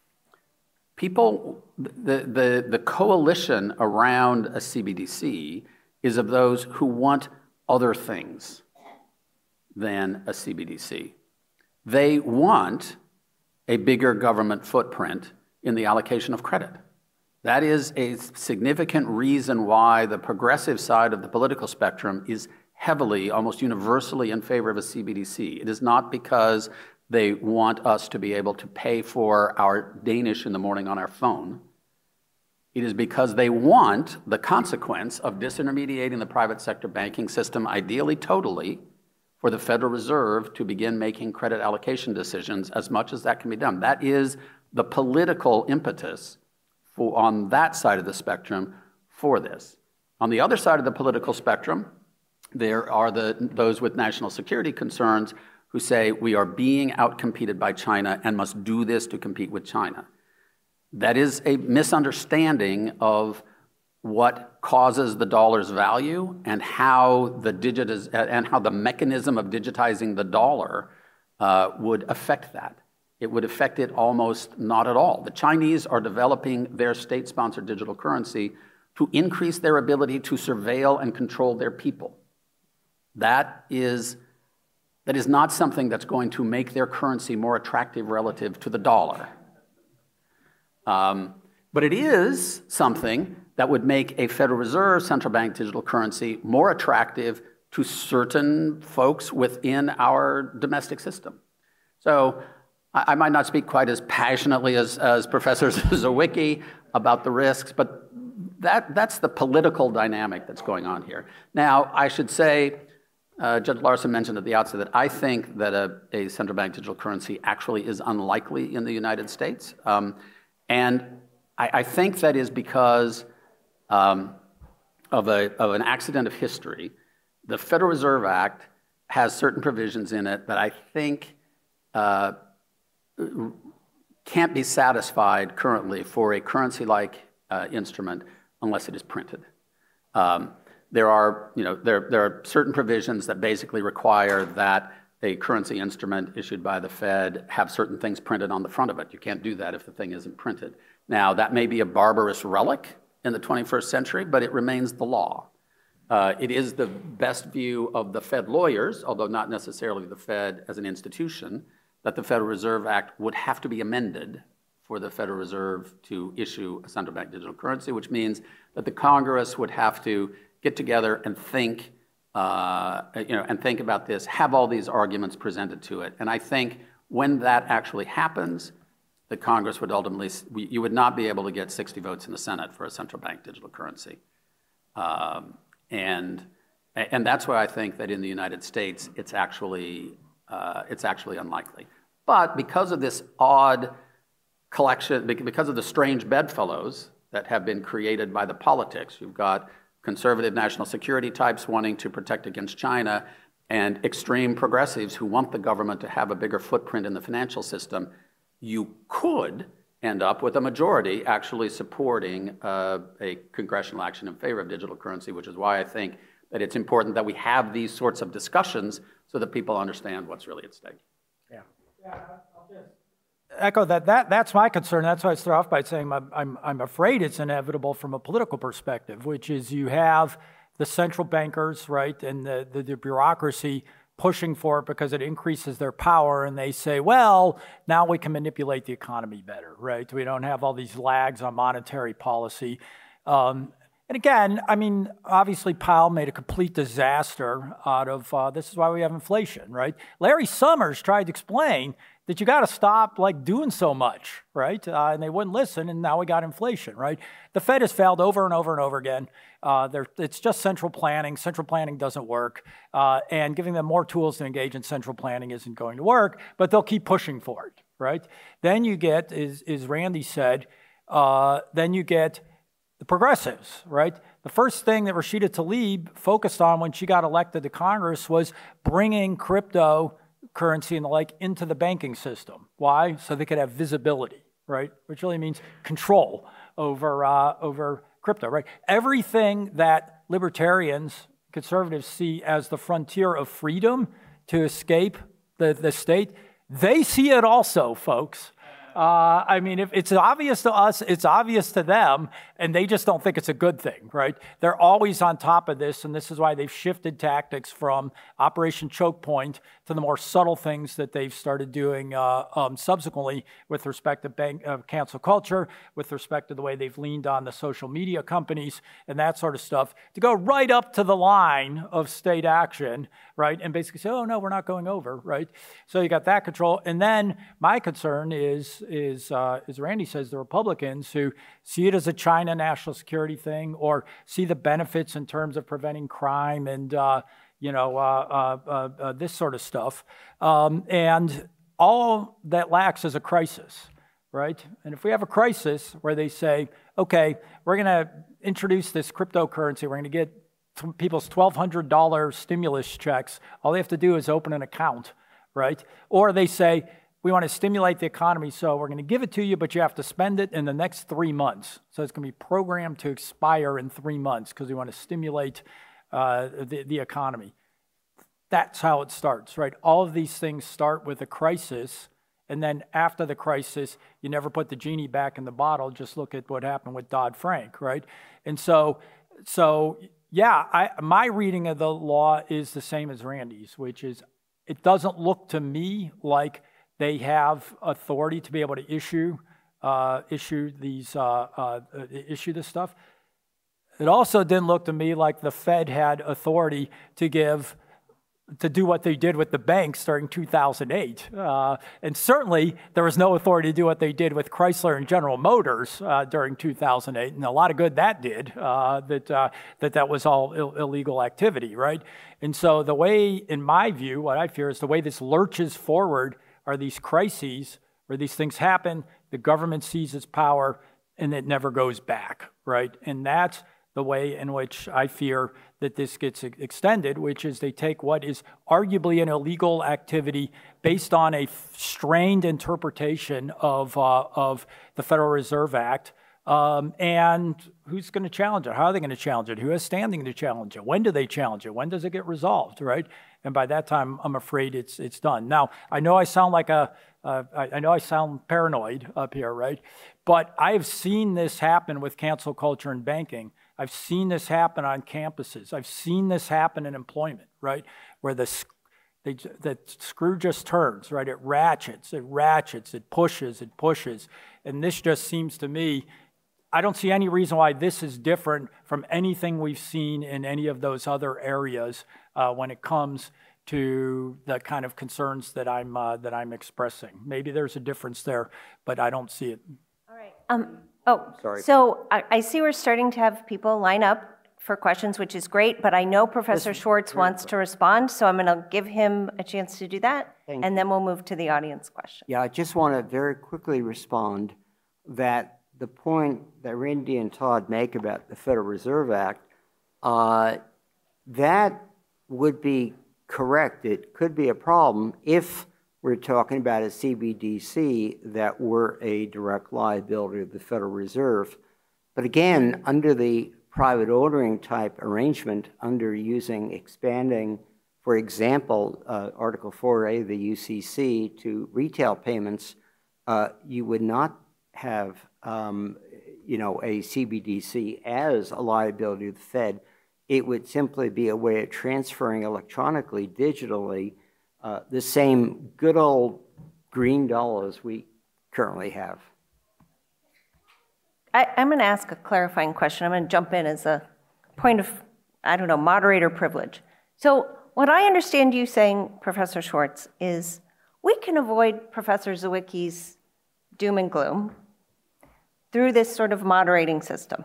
People, the, the, the coalition around a C B D C is of those who want other things than a C B D C. They want a bigger government footprint in the allocation of credit. That is a significant reason why the progressive side of the political spectrum is heavily, almost universally in favor of a C B D C. It is not because they want us to be able to pay for our Danish in the morning on our phone. It is because they want the consequence of disintermediating the private sector banking system, ideally totally, for the Federal Reserve to begin making credit allocation decisions as much as that can be done. That is the political impetus for, on that side of the spectrum for this. On the other side of the political spectrum, there are the, those with national security concerns who say we are being outcompeted by China and must do this to compete with China. That is a misunderstanding of what causes the dollar's value and how the digitiz and how the mechanism of digitizing the dollar uh, would affect that. It would affect it almost not at all. The Chinese are developing their state-sponsored digital currency to increase their ability to surveil and control their people. That is, that is not something that's going to make their currency more attractive relative to the dollar. Um, but it is something that would make a Federal Reserve central bank digital currency more attractive to certain folks within our domestic system. So I, I might not speak quite as passionately as, as Professor Zawicki about the risks, but that, that's the political dynamic that's going on here. Now, I should say, uh, Judge Larson mentioned at the outset that I think that a, a central bank digital currency actually is unlikely in the United States. Um, and I, I think that is because um, of, a, of an accident of history. The Federal Reserve Act has certain provisions in it that I think uh, can't be satisfied currently for a currency-like uh, instrument unless it is printed. Um, there are, you know, there, there are certain provisions that basically require that a currency instrument issued by the Fed have certain things printed on the front of it. You can't do that if the thing isn't printed. Now, that may be a barbarous relic in the twenty-first century, but it remains the law. Uh, it is the best view of the Fed lawyers, although not necessarily the Fed as an institution, that the Federal Reserve Act would have to be amended for the Federal Reserve to issue a central bank digital currency, which means that the Congress would have to get together and think, uh, you know, and think about this, have all these arguments presented to it. And I think when that actually happens, the Congress would ultimately, you would not be able to get sixty votes in the Senate for a central bank digital currency. Um, and, and that's why I think that in the United States, it's actually, uh, it's actually unlikely. But because of this odd collection, because of the strange bedfellows that have been created by the politics, you've got conservative national security types wanting to protect against China and extreme progressives who want the government to have a bigger footprint in the financial system, you could end up with a majority actually supporting uh, a congressional action in favor of digital currency, which is why I think that it's important that we have these sorts of discussions so that people understand what's really at stake. Yeah. Yeah, I'll just echo that. That that's my concern. That's why I start off by saying I'm, I'm, I'm afraid it's inevitable from a political perspective, which is you have the central bankers, right, and the, the, the bureaucracy pushing for it because it increases their power, and they say, well, now we can manipulate the economy better, right? We don't have all these lags on monetary policy. Um, and again, I mean, obviously Powell made a complete disaster out of, uh, this is why we have inflation, right? Larry Summers tried to explain that you got to stop like doing so much, right? Uh, and they wouldn't listen, and now we got inflation, right? The Fed has failed over and over and over again. Uh, it's just central planning. Central planning doesn't work, uh, and giving them more tools to engage in central planning isn't going to work, but they'll keep pushing for it, right? Then you get, as, as Randy said, uh, then you get the progressives, right? The first thing that Rashida Tlaib focused on when she got elected to Congress was bringing crypto currency and the like into the banking system. Why? So they could have visibility, right? Which really means control over uh, over crypto, right? Everything that libertarians, conservatives see as the frontier of freedom to escape the, the state, they see it also, folks. Uh, I mean, if it's obvious to us, it's obvious to them, and they just don't think it's a good thing, right? They're always on top of this, and this is why they've shifted tactics from Operation Choke Point to the more subtle things that they've started doing uh, um, subsequently with respect to bank, uh, cancel culture, with respect to the way they've leaned on the social media companies and that sort of stuff, to go right up to the line of state action, right? And basically say, oh, no, we're not going over, right? So you got that control. And then my concern is, is uh, as Randy says, the Republicans who see it as a China national security thing or see the benefits in terms of preventing crime and, uh, you know, uh, uh, uh, this sort of stuff. Um, and all that lacks is a crisis, right? And if we have a crisis where they say, okay, we're going to introduce this cryptocurrency, we're going to get people's twelve hundred dollars stimulus checks, all they have to do is open an account, right? Or they say, we want to stimulate the economy, so we're going to give it to you, but you have to spend it in the next three months. So it's going to be programmed to expire in three months because we want to stimulate uh, the, the economy. That's how it starts, right? All of these things start with a crisis, and then after the crisis, you never put the genie back in the bottle. Just look at what happened with Dodd-Frank, right? And so, so yeah, I, my reading of the law is the same as Randy's, which is it doesn't look to me like they have authority to be able to issue uh, issue these uh, uh, issue this stuff. It also didn't look to me like the Fed had authority to give to do what they did with the banks during two thousand eight. Uh, and certainly there was no authority to do what they did with Chrysler and General Motors uh, during two thousand eight. And a lot of good that did, uh, that, uh, that that was all Ill- illegal activity, right? And so the way, in my view, what I fear is the way this lurches forward are these crises where these things happen, the government seizes power, and it never goes back, right? And that's the way in which I fear that this gets extended, which is they take what is arguably an illegal activity based on a strained interpretation of, uh, of the Federal Reserve Act, um, and who's going to challenge it? How are they going to challenge it? Who has standing to challenge it? When do they challenge it? When does it get resolved, right? And by that time, I'm afraid it's it's done. Now, I know I sound like a, uh, I, I know I sound paranoid up here, right? But I have seen this happen with cancel culture in banking. I've seen this happen on campuses. I've seen this happen in employment, right? Where the, they, the screw just turns, right? It ratchets, it ratchets, it pushes, it pushes. And this just seems to me, I don't see any reason why this is different from anything we've seen in any of those other areas uh, when it comes to the kind of concerns that I'm, uh, that I'm expressing. Maybe there's a difference there, but I don't see it. All right. Um, Oh, Sorry. So I, I see we're starting to have people line up for questions, which is great, but I know Professor Schwartz wants to respond, so I'm going to give him a chance to do that, Thank and you. then we'll move to the audience question. Yeah, I just want to very quickly respond that the point that Randy and Todd make about the Federal Reserve Act, uh, that would be correct. It could be a problem if we're talking about a C B D C that were a direct liability of the Federal Reserve. But again, under the private ordering type arrangement, under using expanding, for example, uh, Article four A of the U C C to retail payments, uh, you would not have um, you know, a C B D C as a liability of the Fed. It would simply be a way of transferring electronically, digitally, Uh, the same good old green dollars we currently have. I, I'm going to ask a clarifying question. I'm going to jump in as a point of, I don't know, moderator privilege. So what I understand you saying, Professor Schwartz, is we can avoid Professor Zawicki's doom and gloom through this sort of moderating system.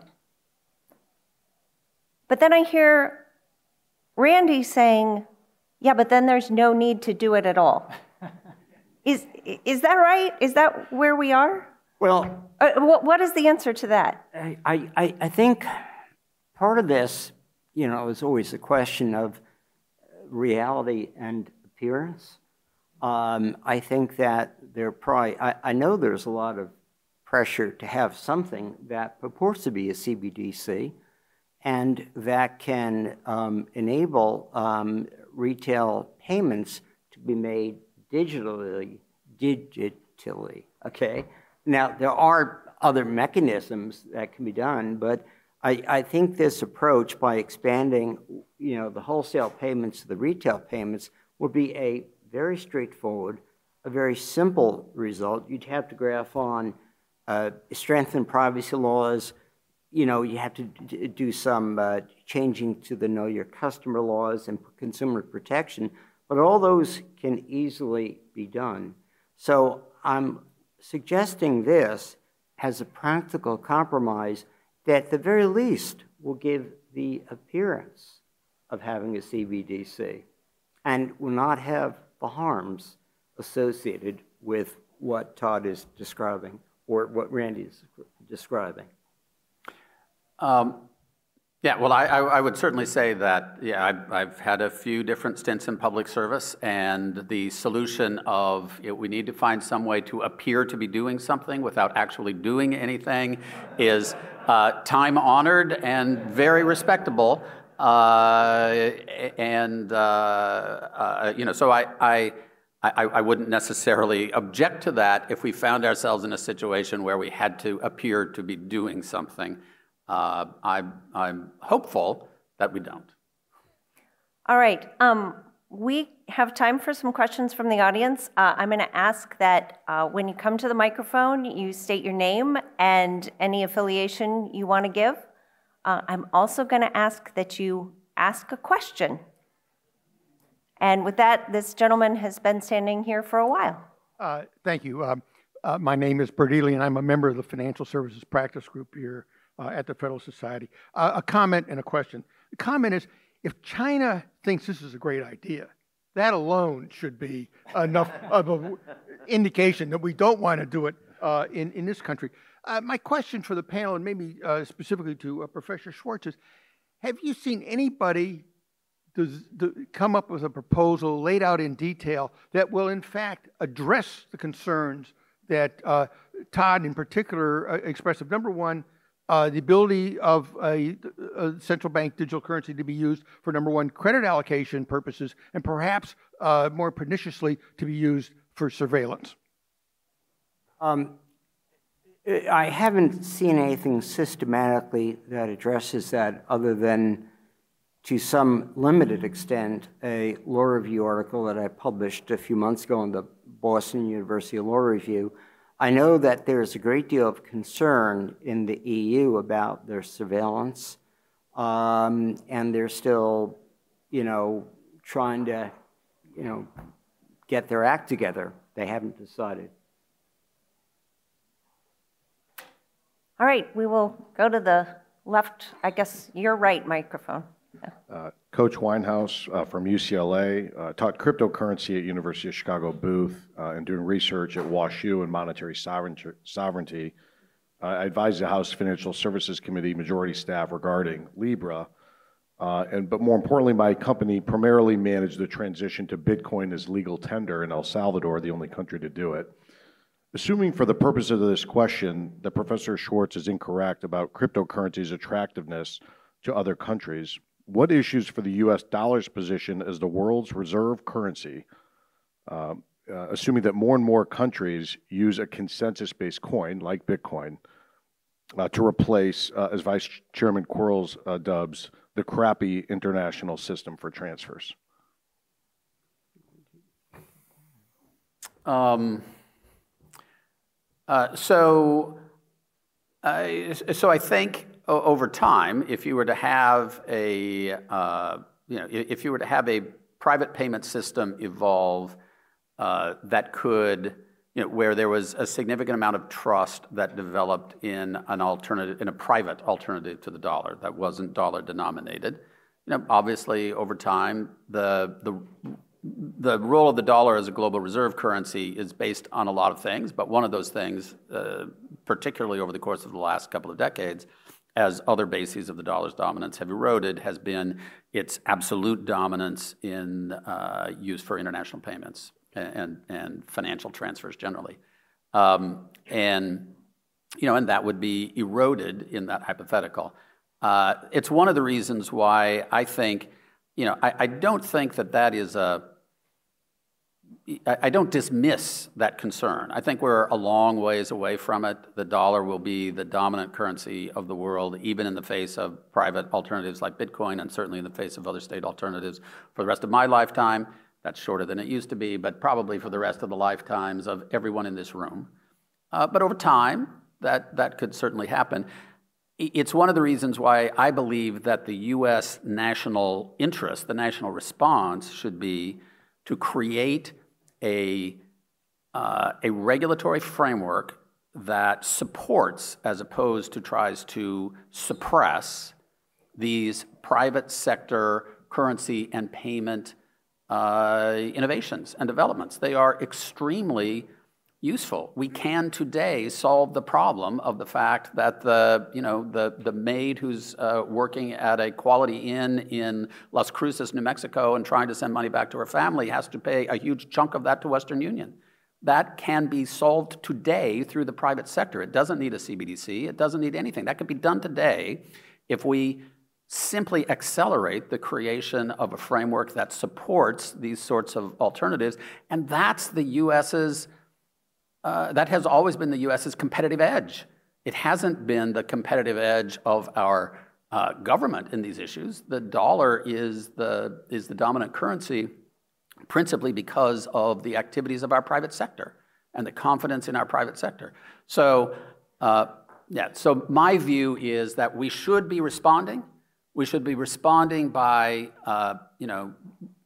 But then I hear Randy saying, yeah, but then there's no need to do it at all. Is is that right? Is that where we are? Well, uh, what, what is the answer to that? I, I, I think part of this, you know, is always a question of reality and appearance. Um, I think that there probably, I, I know there's a lot of pressure to have something that purports to be a C B D C and that can um, enable um, retail payments to be made digitally, digitally, okay? Now, there are other mechanisms that can be done, but I, I think this approach by expanding, you know, the wholesale payments to the retail payments would be a very straightforward, a very simple result. You'd have to graph on uh, strengthen privacy laws. You know, you have to do some uh, changing to the Know Your Customer laws and consumer protection, but all those can easily be done. So I'm suggesting this as a practical compromise that at the very least will give the appearance of having a C B D C and will not have the harms associated with what Todd is describing or what Randy is describing. Um, yeah, well, I, I, I would certainly say that, yeah, I've, I've had a few different stints in public service, and the solution of it, we need to find some way to appear to be doing something without actually doing anything is uh, time-honored and very respectable. Uh, and, uh, uh, you know, so I, I, I, I wouldn't necessarily object to that if we found ourselves in a situation where we had to appear to be doing something. Uh, I, I'm hopeful that we don't. All right. Um, we have time for some questions from the audience. Uh, I'm going to ask that uh, when you come to the microphone, you state your name and any affiliation you want to give. Uh, I'm also going to ask that you ask a question. And with that, this gentleman has been standing here for a while. Uh, thank you. Um, uh, my name is Bert Ely, and I'm a member of the Financial Services Practice Group here uh, at the Federal Society. Uh, a comment and a question. The comment is, if China thinks this is a great idea, that alone should be enough of an indication that we don't want to do it uh, in, in this country. Uh, my question for the panel, and maybe uh, specifically to uh, Professor Schwartz, is, have you seen anybody does, do, come up with a proposal laid out in detail that will in fact address the concerns that uh, Todd in particular uh, expressed? Of number one, uh, the ability of a, a central bank digital currency to be used for, number one, credit allocation purposes, and perhaps uh, more perniciously to be used for surveillance. Um, I haven't seen anything systematically that addresses that, other than, to some limited extent, a law review article that I published a few months ago in the Boston University Law Review. I know that there's a great deal of concern in the E U about their surveillance, um, and they're still, you know, trying to, you know, get their act together. They haven't decided. All right, we will go to the left, I guess your right microphone. Yeah. Uh, Coach Winehouse uh, from U C L A, uh, taught cryptocurrency at University of Chicago Booth uh, and doing research at WashU and monetary sovereignty. Uh, I advised the House Financial Services Committee majority staff regarding Libra, uh, and but more importantly, my company primarily managed the transition to Bitcoin as legal tender in El Salvador, the only country to do it. Assuming for the purpose of this question that Professor Schwartz is incorrect about cryptocurrency's attractiveness to other countries, what issues for the U S dollar's position as the world's reserve currency, uh, uh, assuming that more and more countries use a consensus-based coin like Bitcoin uh, to replace, uh, as Vice Chairman Quarles uh, dubs, the crappy international system for transfers? Um, uh, so, uh, so I think over time, if you were to have a, uh, you know, if you were to have a private payment system evolve uh, that could, you know, where there was a significant amount of trust that developed in an alternative, in a private alternative to the dollar that wasn't dollar denominated, you know, obviously over time, the the the role of the dollar as a global reserve currency is based on a lot of things, but one of those things, uh, particularly over the course of the last couple of decades, as other bases of the dollar's dominance have eroded, has been its absolute dominance in uh, use for international payments and, and financial transfers generally. Um, and, you know, and that would be eroded in that hypothetical. Uh, it's one of the reasons why I think, you know, I, I don't think that that is a, I don't dismiss that concern. I think we're a long ways away from it. The dollar will be the dominant currency of the world, even in the face of private alternatives like Bitcoin, and certainly in the face of other state alternatives for the rest of my lifetime. That's shorter than it used to be, but probably for the rest of the lifetimes of everyone in this room. Uh, but over time, that, that could certainly happen. It's one of the reasons why I believe that the U S national interest, the national response, should be to create a, uh, a regulatory framework that supports, as opposed to tries to suppress, these private sector currency and payment uh, innovations and developments. They are extremely useful. We can today solve the problem of the fact that the, you know, the, the maid who's uh, working at a Quality Inn in Las Cruces, New Mexico, and trying to send money back to her family has to pay a huge chunk of that to Western Union. That can be solved today through the private sector. It doesn't need a C B D C. It doesn't need anything. That could be done today if we simply accelerate the creation of a framework that supports these sorts of alternatives. And that's the U S's Uh, that has always been the U S's competitive edge. It hasn't been the competitive edge of our uh, government in these issues. The dollar is the, is the dominant currency principally because of the activities of our private sector and the confidence in our private sector. So, uh, yeah, so my view is that we should be responding. We should be responding by, uh, you know,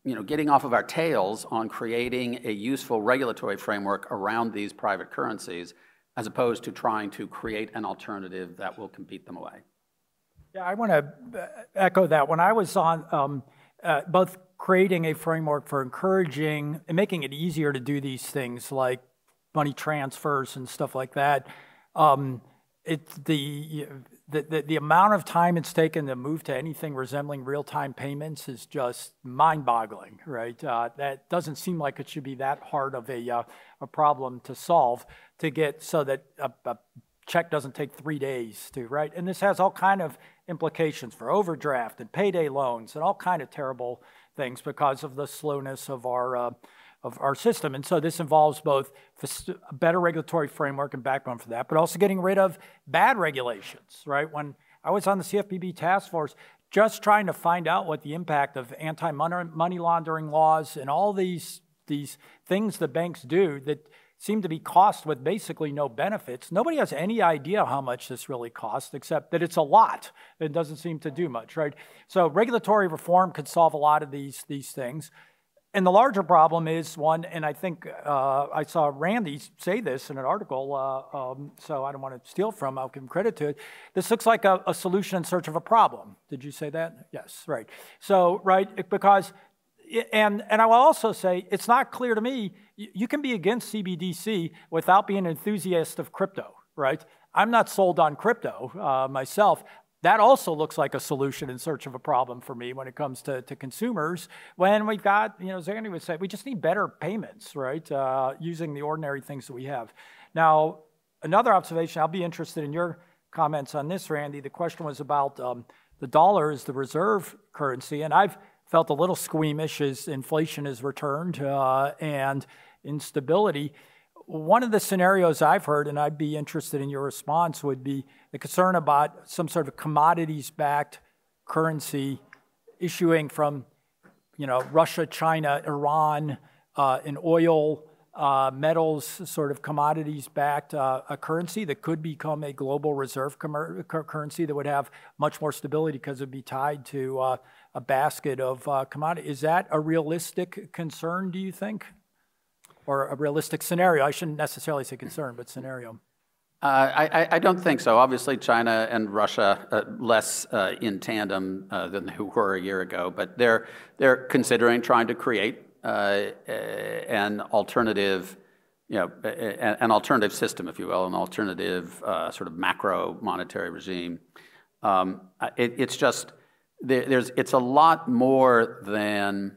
you know, getting off of our tails on creating a useful regulatory framework around these private currencies, as opposed to trying to create an alternative that will compete them away. Yeah, I want to echo that. When I was on um, uh, both creating a framework for encouraging and making it easier to do these things like money transfers and stuff like that, um, it's the, the, the, the amount of time it's taken to move to anything resembling real-time payments is just mind-boggling, right? Uh, that doesn't seem like it should be that hard of a, uh, a problem to solve to get so that a, a check doesn't take three days to, right? And this has all kind of implications for overdraft and payday loans and all kind of terrible things because of the slowness of our uh, of our system. And so this involves both a better regulatory framework and backbone for that, but also getting rid of bad regulations, right? When I was on the C F P B task force, just trying to find out what the impact of anti-money laundering laws and all these, these things that banks do that seem to be cost with basically no benefits. Nobody has any idea how much this really costs, except that it's a lot. It doesn't seem to do much, right? So regulatory reform could solve a lot of these, these things. And the larger problem is one, and I think uh, I saw Randy say this in an article, uh, um, so I don't want to steal from, I'll give him credit to it. This looks like a, a solution in search of a problem. Did you say that? Yes, right. So, right, because, and, and I will also say, it's not clear to me, you, you can be against C B D C without being an enthusiast of crypto, right? I'm not sold on crypto uh, myself. That also looks like a solution in search of a problem for me when it comes to, to consumers. When we've got, you know, as Andy would say, we just need better payments, right, uh, using the ordinary things that we have. Now, another observation, I'll be interested in your comments on this, Randy. The question was about um, the dollar as the reserve currency, and I've felt a little squeamish as inflation has returned uh, and instability. One of the scenarios I've heard, and I'd be interested in your response, would be the concern about some sort of commodities-backed currency issuing from, you know, Russia, China, Iran, uh, an oil, uh, metals, sort of commodities-backed uh, a currency that could become a global reserve currency that would have much more stability because it would be tied to uh, a basket of uh, commodities. Is that a realistic concern, do you think? Or a realistic scenario? I shouldn't necessarily say concern, but scenario. Uh, I, I don't think so. Obviously, China and Russia uh, less uh, in tandem uh, than they were a year ago, but they're they're considering trying to create uh, an alternative, you know, an alternative system, if you will, an alternative uh, sort of macro monetary regime. Um, it, it's just there, there's it's a lot more than.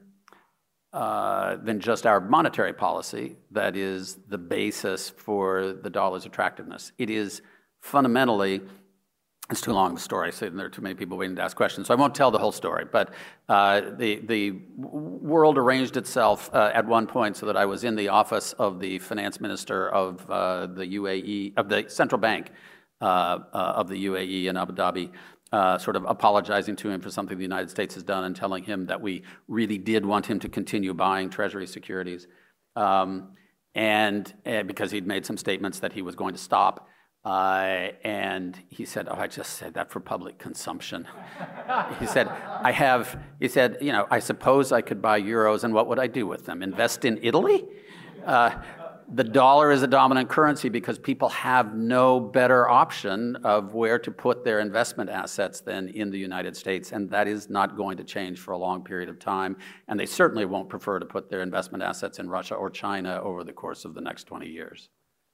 Uh, than just our monetary policy that is the basis for the dollar's attractiveness. It is fundamentally, it's too long of a story, so there are too many people waiting to ask questions, so I won't tell the whole story, but uh, the, the world arranged itself uh, at one point so that I was in the office of the finance minister of uh, the U A E, of the central bank uh, uh, of the U A E in Abu Dhabi, Uh, sort of apologizing to him for something the United States has done and telling him that we really did want him to continue buying Treasury securities. Um, and uh, because he'd made some statements that he was going to stop. Uh, and he said, oh, I just said that for public consumption. He said, I have, he said, you know, I suppose I could buy euros and what would I do with them? Invest in Italy? Uh, The dollar is a dominant currency because people have no better option of where to put their investment assets than in the United States, and that is not going to change for a long period of time, and they certainly won't prefer to put their investment assets in Russia or China over the course of the next twenty years.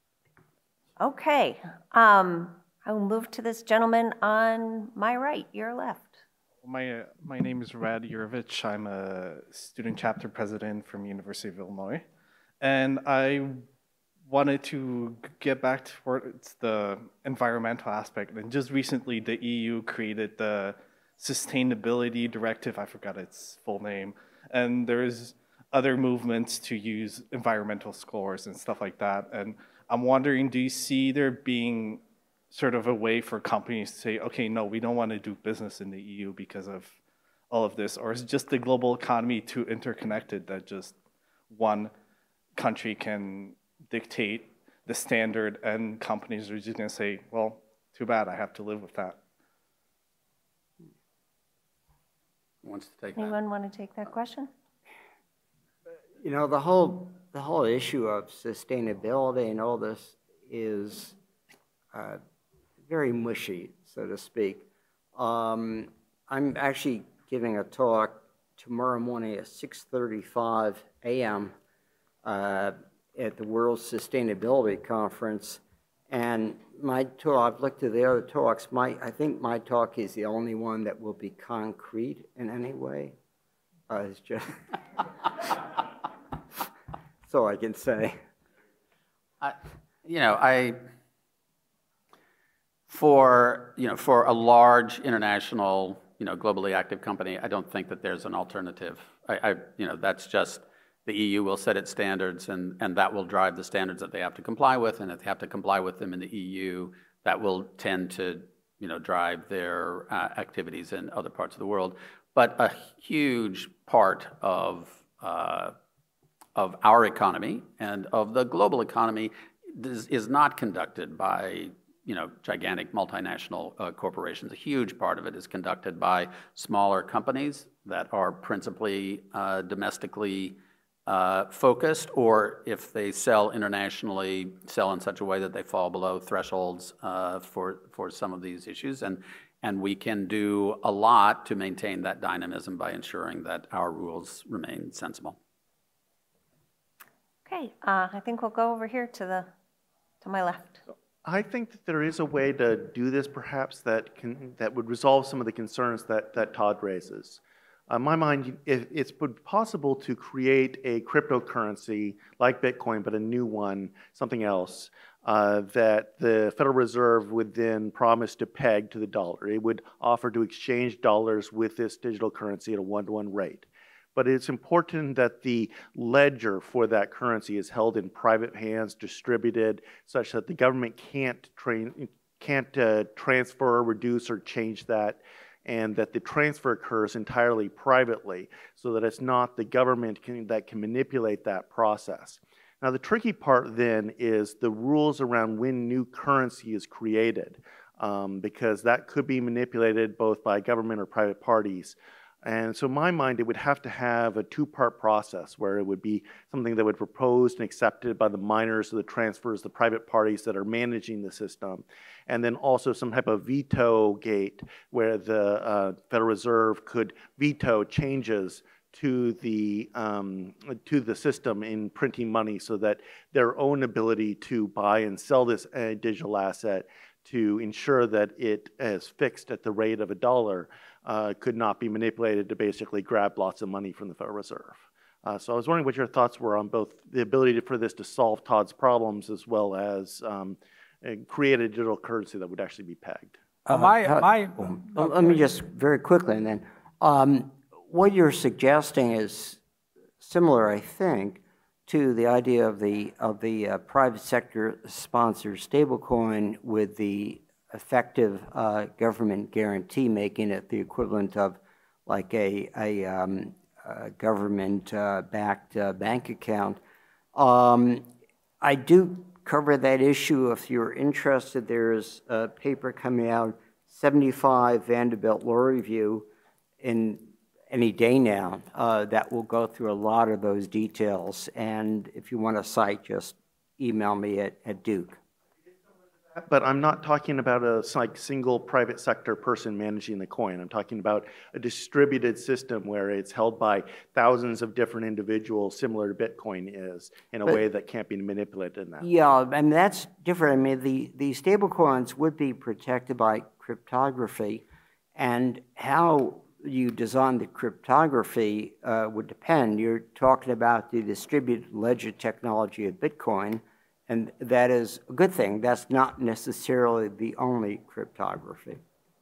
Okay. Um, I will move to this gentleman on my right, your left. My, uh, my name is Rad Yurovich. I'm a student chapter president from University of Illinois. And I wanted to get back towards the environmental aspect. And just recently, the E U created the Sustainability Directive. I forgot its full name. And there's other movements to use environmental scores and stuff like that. And I'm wondering, do you see there being sort of a way for companies to say, okay, no, we don't want to do business in the E U because of all of this? Or is just the global economy too interconnected that just one country can dictate the standard and companies are just going to say, well, too bad, I have to live with that? Who wants to take Anyone that? want to take that question? You know, the whole, the whole issue of sustainability and all this is uh, very mushy, so to speak. Um, I'm actually giving a talk tomorrow morning at six thirty-five a m Uh, at the World Sustainability Conference, and my talk, I've looked at the other talks, my, I think my talk is the only one that will be concrete in any way. Uh, it's just, that's all I can say. I, you know, I, for, you know, for a large international, you know, globally active company, I don't think that there's an alternative. I, I you know, that's just, the E U will set its standards, and, and that will drive the standards that they have to comply with, and if they have to comply with them in the E U, that will tend to, you know, drive their uh, activities in other parts of the world. But a huge part of, uh, of our economy and of the global economy is, is not conducted by, you know, gigantic multinational uh, corporations. A huge part of it is conducted by smaller companies that are principally uh, domestically Uh, focused, or if they sell internationally, sell in such a way that they fall below thresholds uh, for, for some of these issues. And, and we can do a lot to maintain that dynamism by ensuring that our rules remain sensible. Okay, uh, I think we'll go over here to the to my left. I think that there is a way to do this, perhaps, that can that would resolve some of the concerns that, that Todd raises. Uh, in my mind, it, it's possible to create a cryptocurrency like Bitcoin, but a new one, something else, uh, that the Federal Reserve would then promise to peg to the dollar. It would offer to exchange dollars with this digital currency at a one-to-one rate. But it's important that the ledger for that currency is held in private hands, distributed, such that the government can't, train, can't uh, transfer, reduce, or change that, and that the transfer occurs entirely privately, so that it's not the government can, that can manipulate that process. Now, the tricky part then is the rules around when new currency is created, um, because that could be manipulated both by government or private parties. And so in my mind, it would have to have a two-part process where it would be something that would be proposed and accepted by the miners, the transfers, the private parties that are managing the system, and then also some type of veto gate where the uh, Federal Reserve could veto changes to the, um, to the system in printing money, so that their own ability to buy and sell this uh, digital asset to ensure that it is fixed at the rate of a dollar uh, could not be manipulated to basically grab lots of money from the Federal Reserve. Uh, so I was wondering what your thoughts were on both the ability to, for this to solve Todd's problems, as well as um, create a digital currency that would actually be pegged. Uh, my, uh, my, uh, let me just very quickly, and then um, what you're suggesting is similar, I think, to the idea of the of the uh, private sector sponsored stablecoin with the effective uh, government guarantee, making it the equivalent of like a a, um, a government uh, backed uh, bank account. Um, I do cover that issue if you're interested. There's a paper coming out, seventy-five Vanderbilt Law Review, in any day now, uh, that will go through a lot of those details. And if you want a site, just email me at, at Duke. But I'm not talking about a like single private sector person managing the coin. I'm talking about a distributed system where it's held by thousands of different individuals, similar to Bitcoin is, in a But, way that can't be manipulated in that. Yeah, I mean, that's different. I mean, the, the stable coins would be protected by cryptography, and how you design the cryptography uh, would depend. You're talking about the distributed ledger technology of Bitcoin, and that is a good thing. That's not necessarily the only cryptography.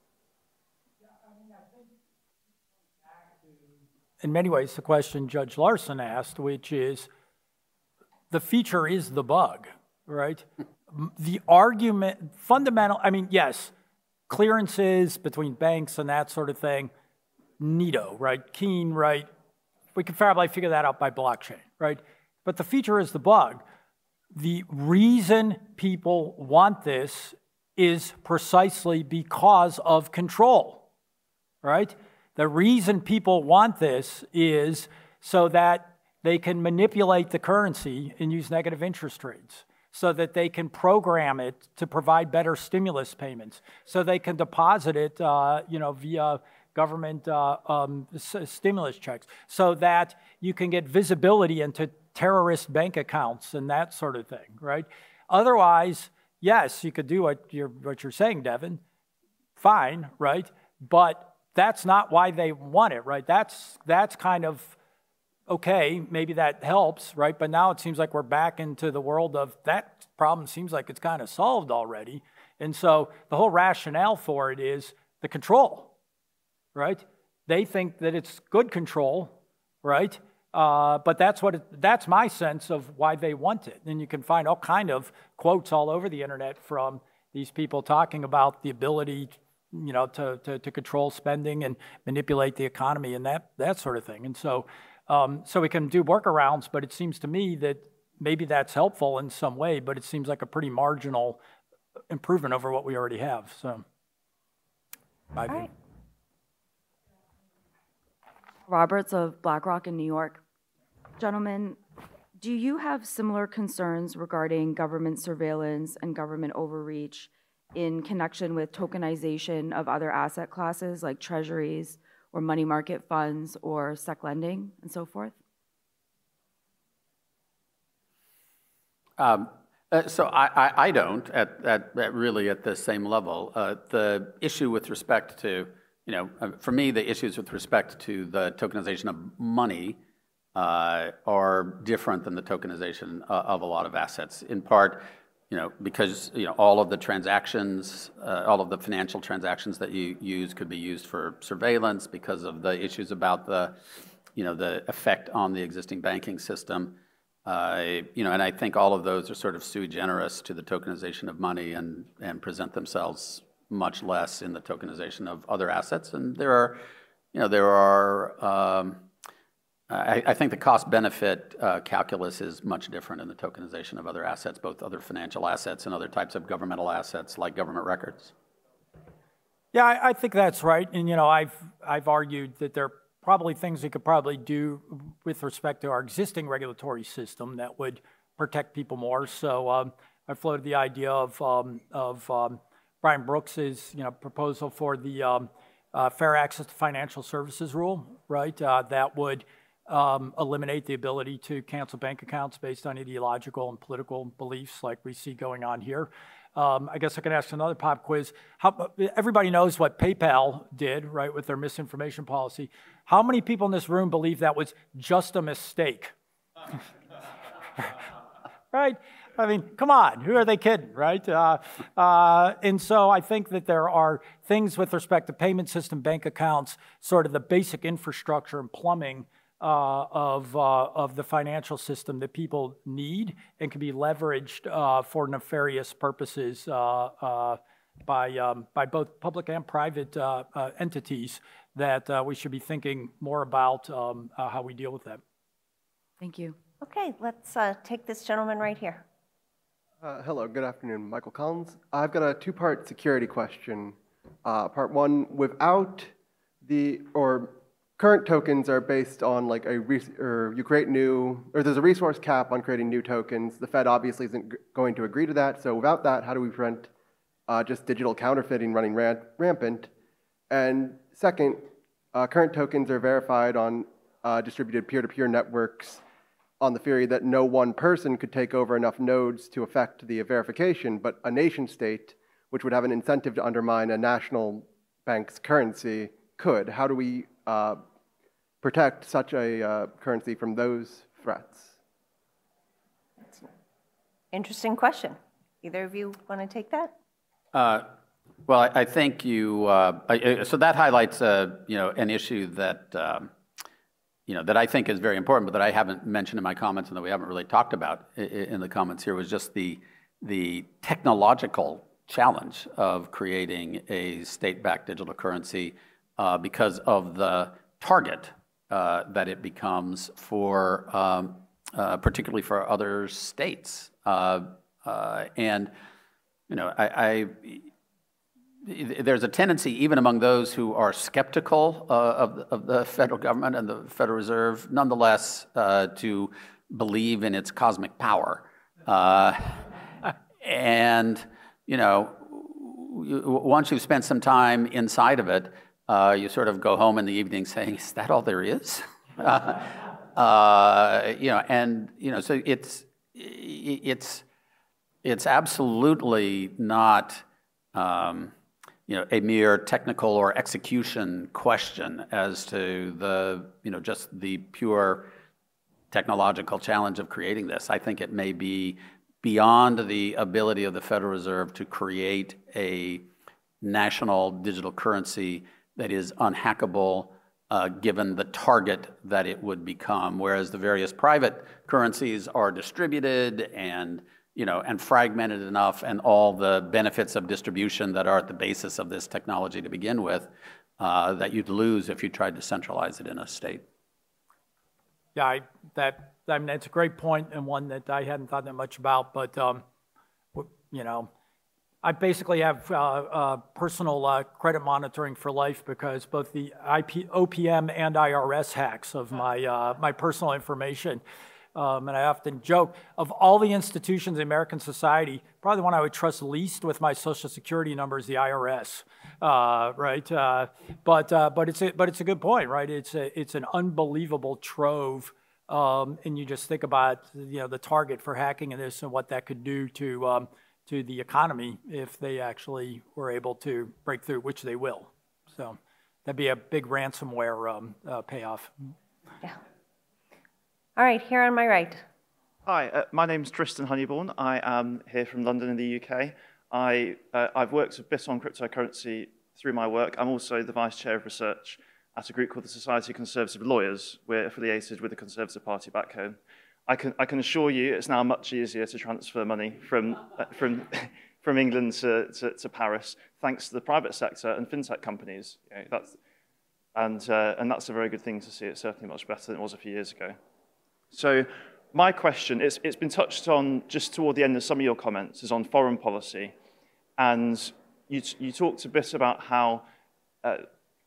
in many ways, the question Judge Larson asked, which is, the feature is the bug, right? The argument, fundamental, I mean, yes, clearances between banks and that sort of thing, neato, right? Keen, right? We could probably figure that out by blockchain, right? But the feature is the bug. The reason people want this is precisely because of control, right? The reason people want this is so that they can manipulate the currency and use negative interest rates so that they can program it to provide better stimulus payments, so they can deposit it, uh, you know, via government uh, um, s- stimulus checks, so that you can get visibility into terrorist bank accounts and that sort of thing, right? Otherwise, yes, you could do what you're, what you're saying, Devin, fine, right? But that's not why they want it, right? That's, that's kind of, okay, maybe that helps, right? But now it seems like we're back into the world of that problem seems like it's kind of solved already. And so the whole rationale for it is the control, right? They think that it's good control, right? Uh, but that's what it, that's my sense of why they want it. And you can find all kind of quotes all over the internet from these people talking about the ability, you know, to to, to control spending and manipulate the economy and that that sort of thing. And so, um, so we can do workarounds. But it seems to me that maybe that's helpful in some way. But it seems like a pretty marginal improvement over what we already have. So, my view. right. Roberts of BlackRock in New York. Gentlemen, do you have similar concerns regarding government surveillance and government overreach in connection with tokenization of other asset classes like treasuries or money market funds or sec lending and so forth? Um, uh, so I, I, I don't at, at, at really at the same level. Uh, the issue with respect to You know, uh, for me, the issues with respect to the tokenization of money uh, are different than the tokenization uh, of a lot of assets. In part, you know, because you know all of the transactions, uh, all of the financial transactions that you use could be used for surveillance because of the issues about the, you know, the effect on the existing banking system. Uh, you know, and I think all of those are sort of sui generis to the tokenization of money and and present themselves much less in the tokenization of other assets. And there are, you know, there are, um, I, I think the cost-benefit uh, calculus is much different in the tokenization of other assets, both other financial assets and other types of governmental assets like government records. Yeah, I, I think that's right. And, you know, I've, I've argued that there are probably things we could probably do with respect to our existing regulatory system that would protect people more. So um, I floated the idea of, um, of um, Brian Brooks's, you know, proposal for the um, uh, Fair Access to Financial Services rule, right? Uh, that would um, eliminate the ability to cancel bank accounts based on ideological and political beliefs like we see going on here. Um, I guess I can ask another pop quiz. How, everybody knows what PayPal did, right, with their misinformation policy. How many people in this room believe that was just a mistake? Right? I mean, come on, who are they kidding, right? Uh, uh, and so I think that there are things with respect to payment system, bank accounts, sort of the basic infrastructure and plumbing uh, of, uh, of the financial system that people need and can be leveraged uh, for nefarious purposes uh, uh, by, um, by both public and private uh, uh, entities that uh, we should be thinking more about um, uh, how we deal with that. Thank you. Okay, let's uh, take this gentleman right here. Uh, hello, good afternoon. Michael Collins. I've got a two-part security question. Uh, part one, without the, or current tokens are based on like a, or you create new, or there's a resource cap on creating new tokens. The Fed obviously isn't going to agree to that. So without that, how do we prevent uh, just digital counterfeiting running ran rampant? And second, uh, current tokens are verified on uh, distributed peer-to-peer networks on the theory that no one person could take over enough nodes to affect the verification, but a nation state, which would have an incentive to undermine a national bank's currency, could. How do we uh, protect such a uh, currency from those threats? Interesting question. Either of you want to take that? Uh, well, I, I think you, uh, I, so that highlights, uh, you know, an issue that, um, you know, that I think is very important, but that I haven't mentioned in my comments and that we haven't really talked about in the comments here, was just the, the technological challenge of creating a state-backed digital currency uh, because of the target uh, that it becomes for, um, uh, particularly for other states. Uh, uh, and, you know, I, I there's a tendency, even among those who are skeptical uh, of, of the federal government and the Federal Reserve, nonetheless, uh, to believe in its cosmic power. Uh, and, you know, you, once you've spent some time inside of it, uh, you sort of go home in the evening saying, is that all there is? uh, uh, you know, and, you know, so it's, it's, it's absolutely not, um, you know, a mere technical or execution question as to the, you know, just the pure technological challenge of creating this. I think it may be beyond the ability of the Federal Reserve to create a national digital currency that is unhackable, uh, given the target that it would become, whereas the various private currencies are distributed and, you know, and fragmented enough, and all the benefits of distribution that are at the basis of this technology to begin with, uh, that you'd lose if you tried to centralize it in a state. Yeah, I, that I mean that's a great point, and one that I hadn't thought that much about. But um, you know, I basically have uh, uh, personal uh, credit monitoring for life, because both the I P, O P M and I R S hacks of my uh, my personal information. Um, and I often joke, of all the institutions in American society, probably the one I would trust least with my Social Security number is the I R S, uh, right? Uh, but uh, but it's a, but it's a good point, right? It's a, it's an unbelievable trove, um, and you just think about, you know, the target for hacking in this and what that could do to um, to the economy if they actually were able to break through, which they will. So that'd be a big ransomware um, uh, payoff. Yeah. All right, here on my right. Hi, uh, my name's Tristan Honeyborn. I am here from London in the U K. I, uh, I've worked a bit on cryptocurrency through my work. I'm also the Vice Chair of Research at a group called the Society of Conservative Lawyers. We're affiliated with the Conservative Party back home. I can, I can assure you it's now much easier to transfer money from, uh, from, from England to, to, to Paris, thanks to the private sector and fintech companies. You know, that's, and, uh, and that's a very good thing to see. It's certainly much better than it was a few years ago. So my question, it's, it's been touched on just toward the end of some of your comments, is on foreign policy. And you, you talked a bit about how, uh,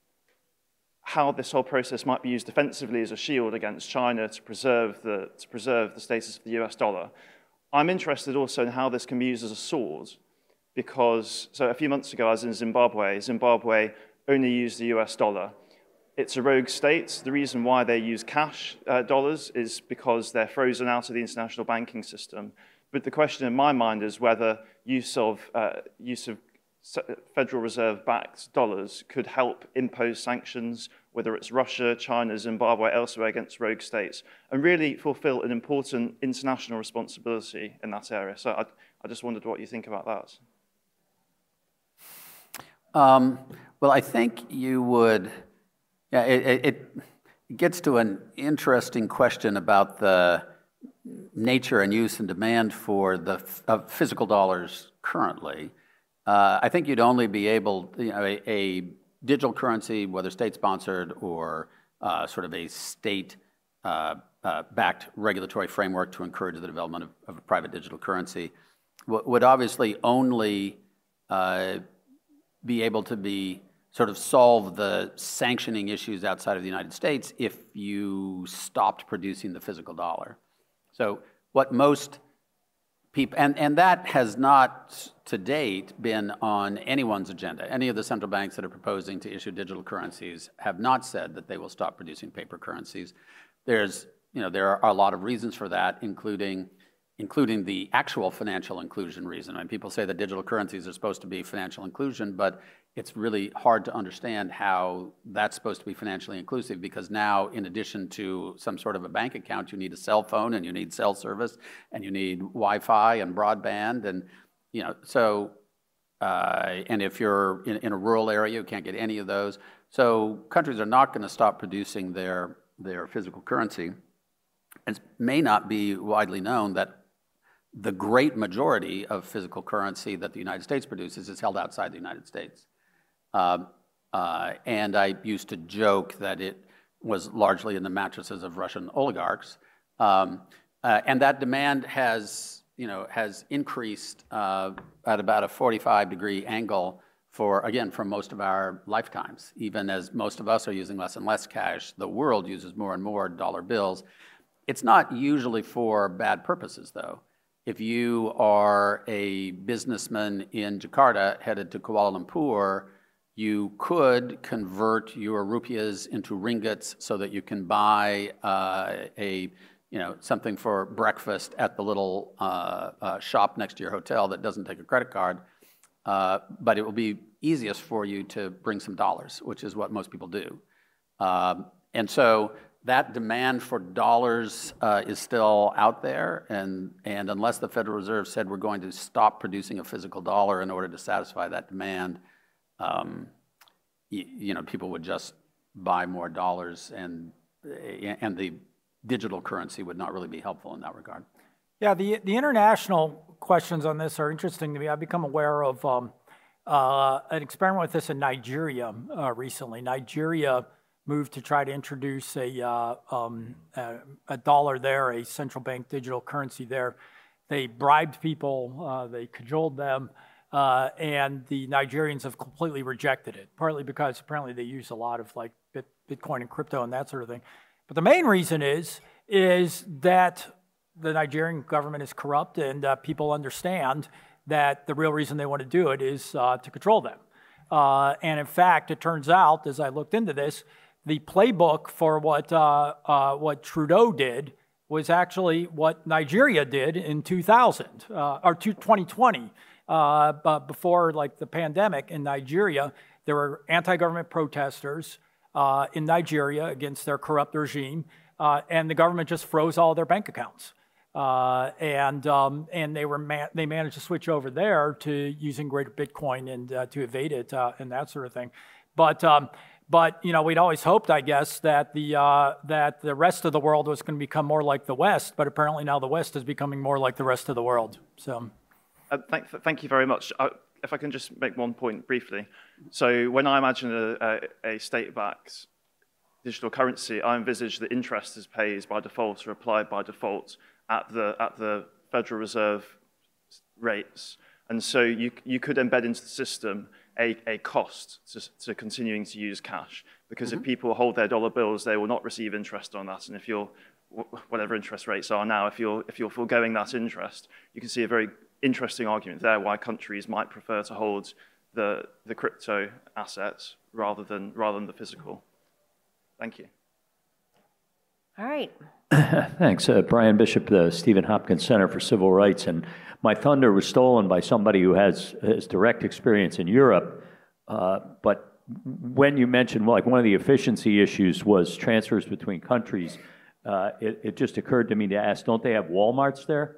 how this whole process might be used defensively as a shield against China to preserve, the, to preserve the status of the U S dollar. I'm interested also in how this can be used as a sword, because, so a few months ago I was in Zimbabwe. Zimbabwe only used the U S dollar. It's a rogue state. The reason why they use cash uh, dollars is because they're frozen out of the international banking system. But the question in my mind is whether use of, uh, use of Federal Reserve-backed dollars could help impose sanctions, whether it's Russia, China, Zimbabwe, elsewhere, against rogue states, and really fulfill an important international responsibility in that area. So I, I just wondered what you think about that. Um, well, I think you would... Yeah, it, it gets to an interesting question about the nature and use and demand for the of physical dollars currently. Uh, I think you'd only be able, you know, a, a digital currency, whether state-sponsored or uh, sort of a state-backed uh, uh, regulatory framework to encourage the development of, of a private digital currency, w would obviously only uh, be able to be sort of solve the sanctioning issues outside of the United States if you stopped producing the physical dollar. So what most people, and, and that has not to date been on anyone's agenda. Any of the central banks that are proposing to issue digital currencies have not said that they will stop producing paper currencies. There's, you know, there are a lot of reasons for that, including including the actual financial inclusion reason. I mean, people say that digital currencies are supposed to be financial inclusion, but it's really hard to understand how that's supposed to be financially inclusive, because now, in addition to some sort of a bank account, you need a cell phone, and you need cell service, and you need Wi-Fi and broadband, and, you know, so, uh, and if you're in, in a rural area, you can't get any of those. So countries are not going to stop producing their, their physical currency. It may not be widely known that the great majority of physical currency that the United States produces is held outside the United States. Uh, uh, and I used to joke that it was largely in the mattresses of Russian oligarchs. Um, uh, and that demand has, you know, has increased uh, at about a forty-five degree angle for, again, for most of our lifetimes. Even as most of us are using less and less cash, the world uses more and more dollar bills. It's not usually for bad purposes, though. If you are a businessman in Jakarta headed to Kuala Lumpur, you could convert your rupiahs into ringgits so that you can buy uh, a, you know, something for breakfast at the little uh, uh, shop next to your hotel that doesn't take a credit card. Uh, but it will be easiest for you to bring some dollars, which is what most people do. Um, and so that demand for dollars uh, is still out there, and, and unless the Federal Reserve said we're going to stop producing a physical dollar in order to satisfy that demand, um, you, you know, people would just buy more dollars, and, and the digital currency would not really be helpful in that regard. Yeah, the, the international questions on this are interesting to me. I've become aware of um, uh, an experiment with this in Nigeria uh, recently. Nigeria moved to try to introduce a, uh, um, a, a dollar there, a central bank digital currency there. They bribed people, uh, they cajoled them, uh, and the Nigerians have completely rejected it, partly because apparently they use a lot of like bit, Bitcoin and crypto and that sort of thing. But the main reason is, is that the Nigerian government is corrupt, and uh, people understand that the real reason they want to do it is uh, to control them. Uh, and in fact, it turns out, as I looked into this, the playbook for what, uh, uh, what Trudeau did was actually what Nigeria did in two thousand, uh, or twenty twenty. Uh, but before like the pandemic in Nigeria, there were anti-government protesters uh, in Nigeria against their corrupt regime, uh, and the government just froze all their bank accounts. Uh, and um, and they were ma they managed to switch over there to using greater Bitcoin and uh, to evade it uh, and that sort of thing. But um, but you know, we'd always hoped, I guess, that the uh, that the rest of the world was going to become more like the West. But apparently now the West is becoming more like the rest of the world. So, uh, thank thank you very much. Uh, if I can just make one point briefly. So when I imagine a, a, a state-backed digital currency, I envisage that interest is paid by default or applied by default at the, at the Federal Reserve rates. And so you, you could embed into the system a, a cost to, to continuing to use cash. Because mm-hmm. if people hold their dollar bills, they will not receive interest on that. And if you're, whatever interest rates are now, if you're, if you're foregoing that interest, you can see a very interesting argument there why countries might prefer to hold the, the crypto assets rather than, rather than the physical. Thank you. All right. Thanks. Uh, Brian Bishop, the Stephen Hopkins Center for Civil Rights. And my thunder was stolen by somebody who has, has direct experience in Europe. Uh, but when you mentioned, well, like one of the efficiency issues was transfers between countries, uh, it, it just occurred to me to ask, don't they have Walmarts there?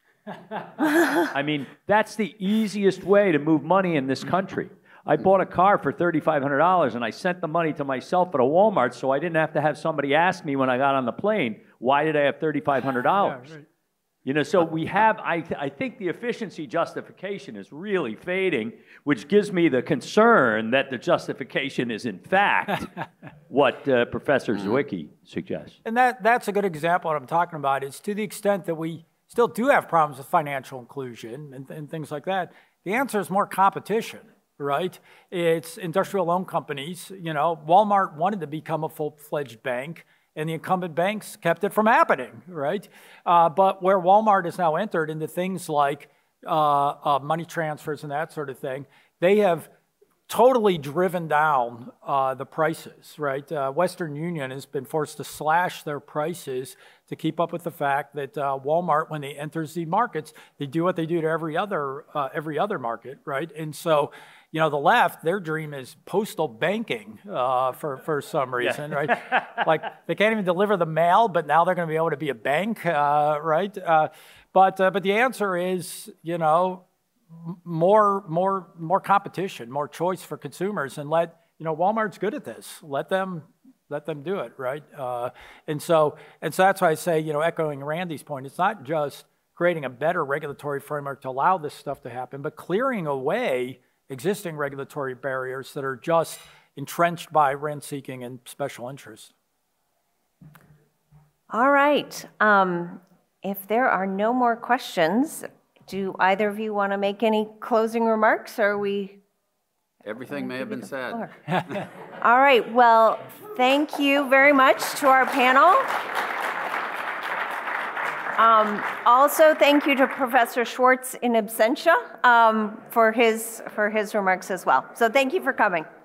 I mean, that's the easiest way to move money in this country. I bought a car for thirty-five hundred dollars, and I sent the money to myself at a Walmart, so I didn't have to have somebody ask me when I got on the plane, why did I have thirty-five hundred dollars? Yeah, right. You know, so we have, I, th I think the efficiency justification is really fading, which gives me the concern that the justification is, in fact, what uh, Professor Zwicky suggests. And that, that's a good example of what I'm talking about. Is to the extent that we still do have problems with financial inclusion and, and things like that, the answer is more competition. Right? It's industrial loan companies. You know, Walmart wanted to become a full-fledged bank, and the incumbent banks kept it from happening, right? Uh, but where Walmart is now entered into things like uh, uh, money transfers and that sort of thing, they have totally driven down uh, the prices, right? Uh, Western Union has been forced to slash their prices to keep up with the fact that uh, Walmart, when they enters the markets, they do what they do to every other uh, every other market, right? And so, you know, the left, their dream is postal banking uh, for, for some reason, yeah. right? Like, they can't even deliver the mail, but now they're going to be able to be a bank, uh, right? Uh, but, uh, but the answer is, you know, more, more, more competition, more choice for consumers, and let, you know, Walmart's good at this. Let them, let them do it, right? Uh, and so, and so that's why I say, you know, echoing Randy's point, it's not just creating a better regulatory framework to allow this stuff to happen, but clearing away existing regulatory barriers that are just entrenched by rent-seeking and special interests. All right. Um, if there are no more questions, do either of you want to make any closing remarks, or are we Everything may have been said. All right, well, thank you very much to our panel. Um, also, thank you to Professor Schwartz in absentia um, for his for his remarks as well. So thank you for coming.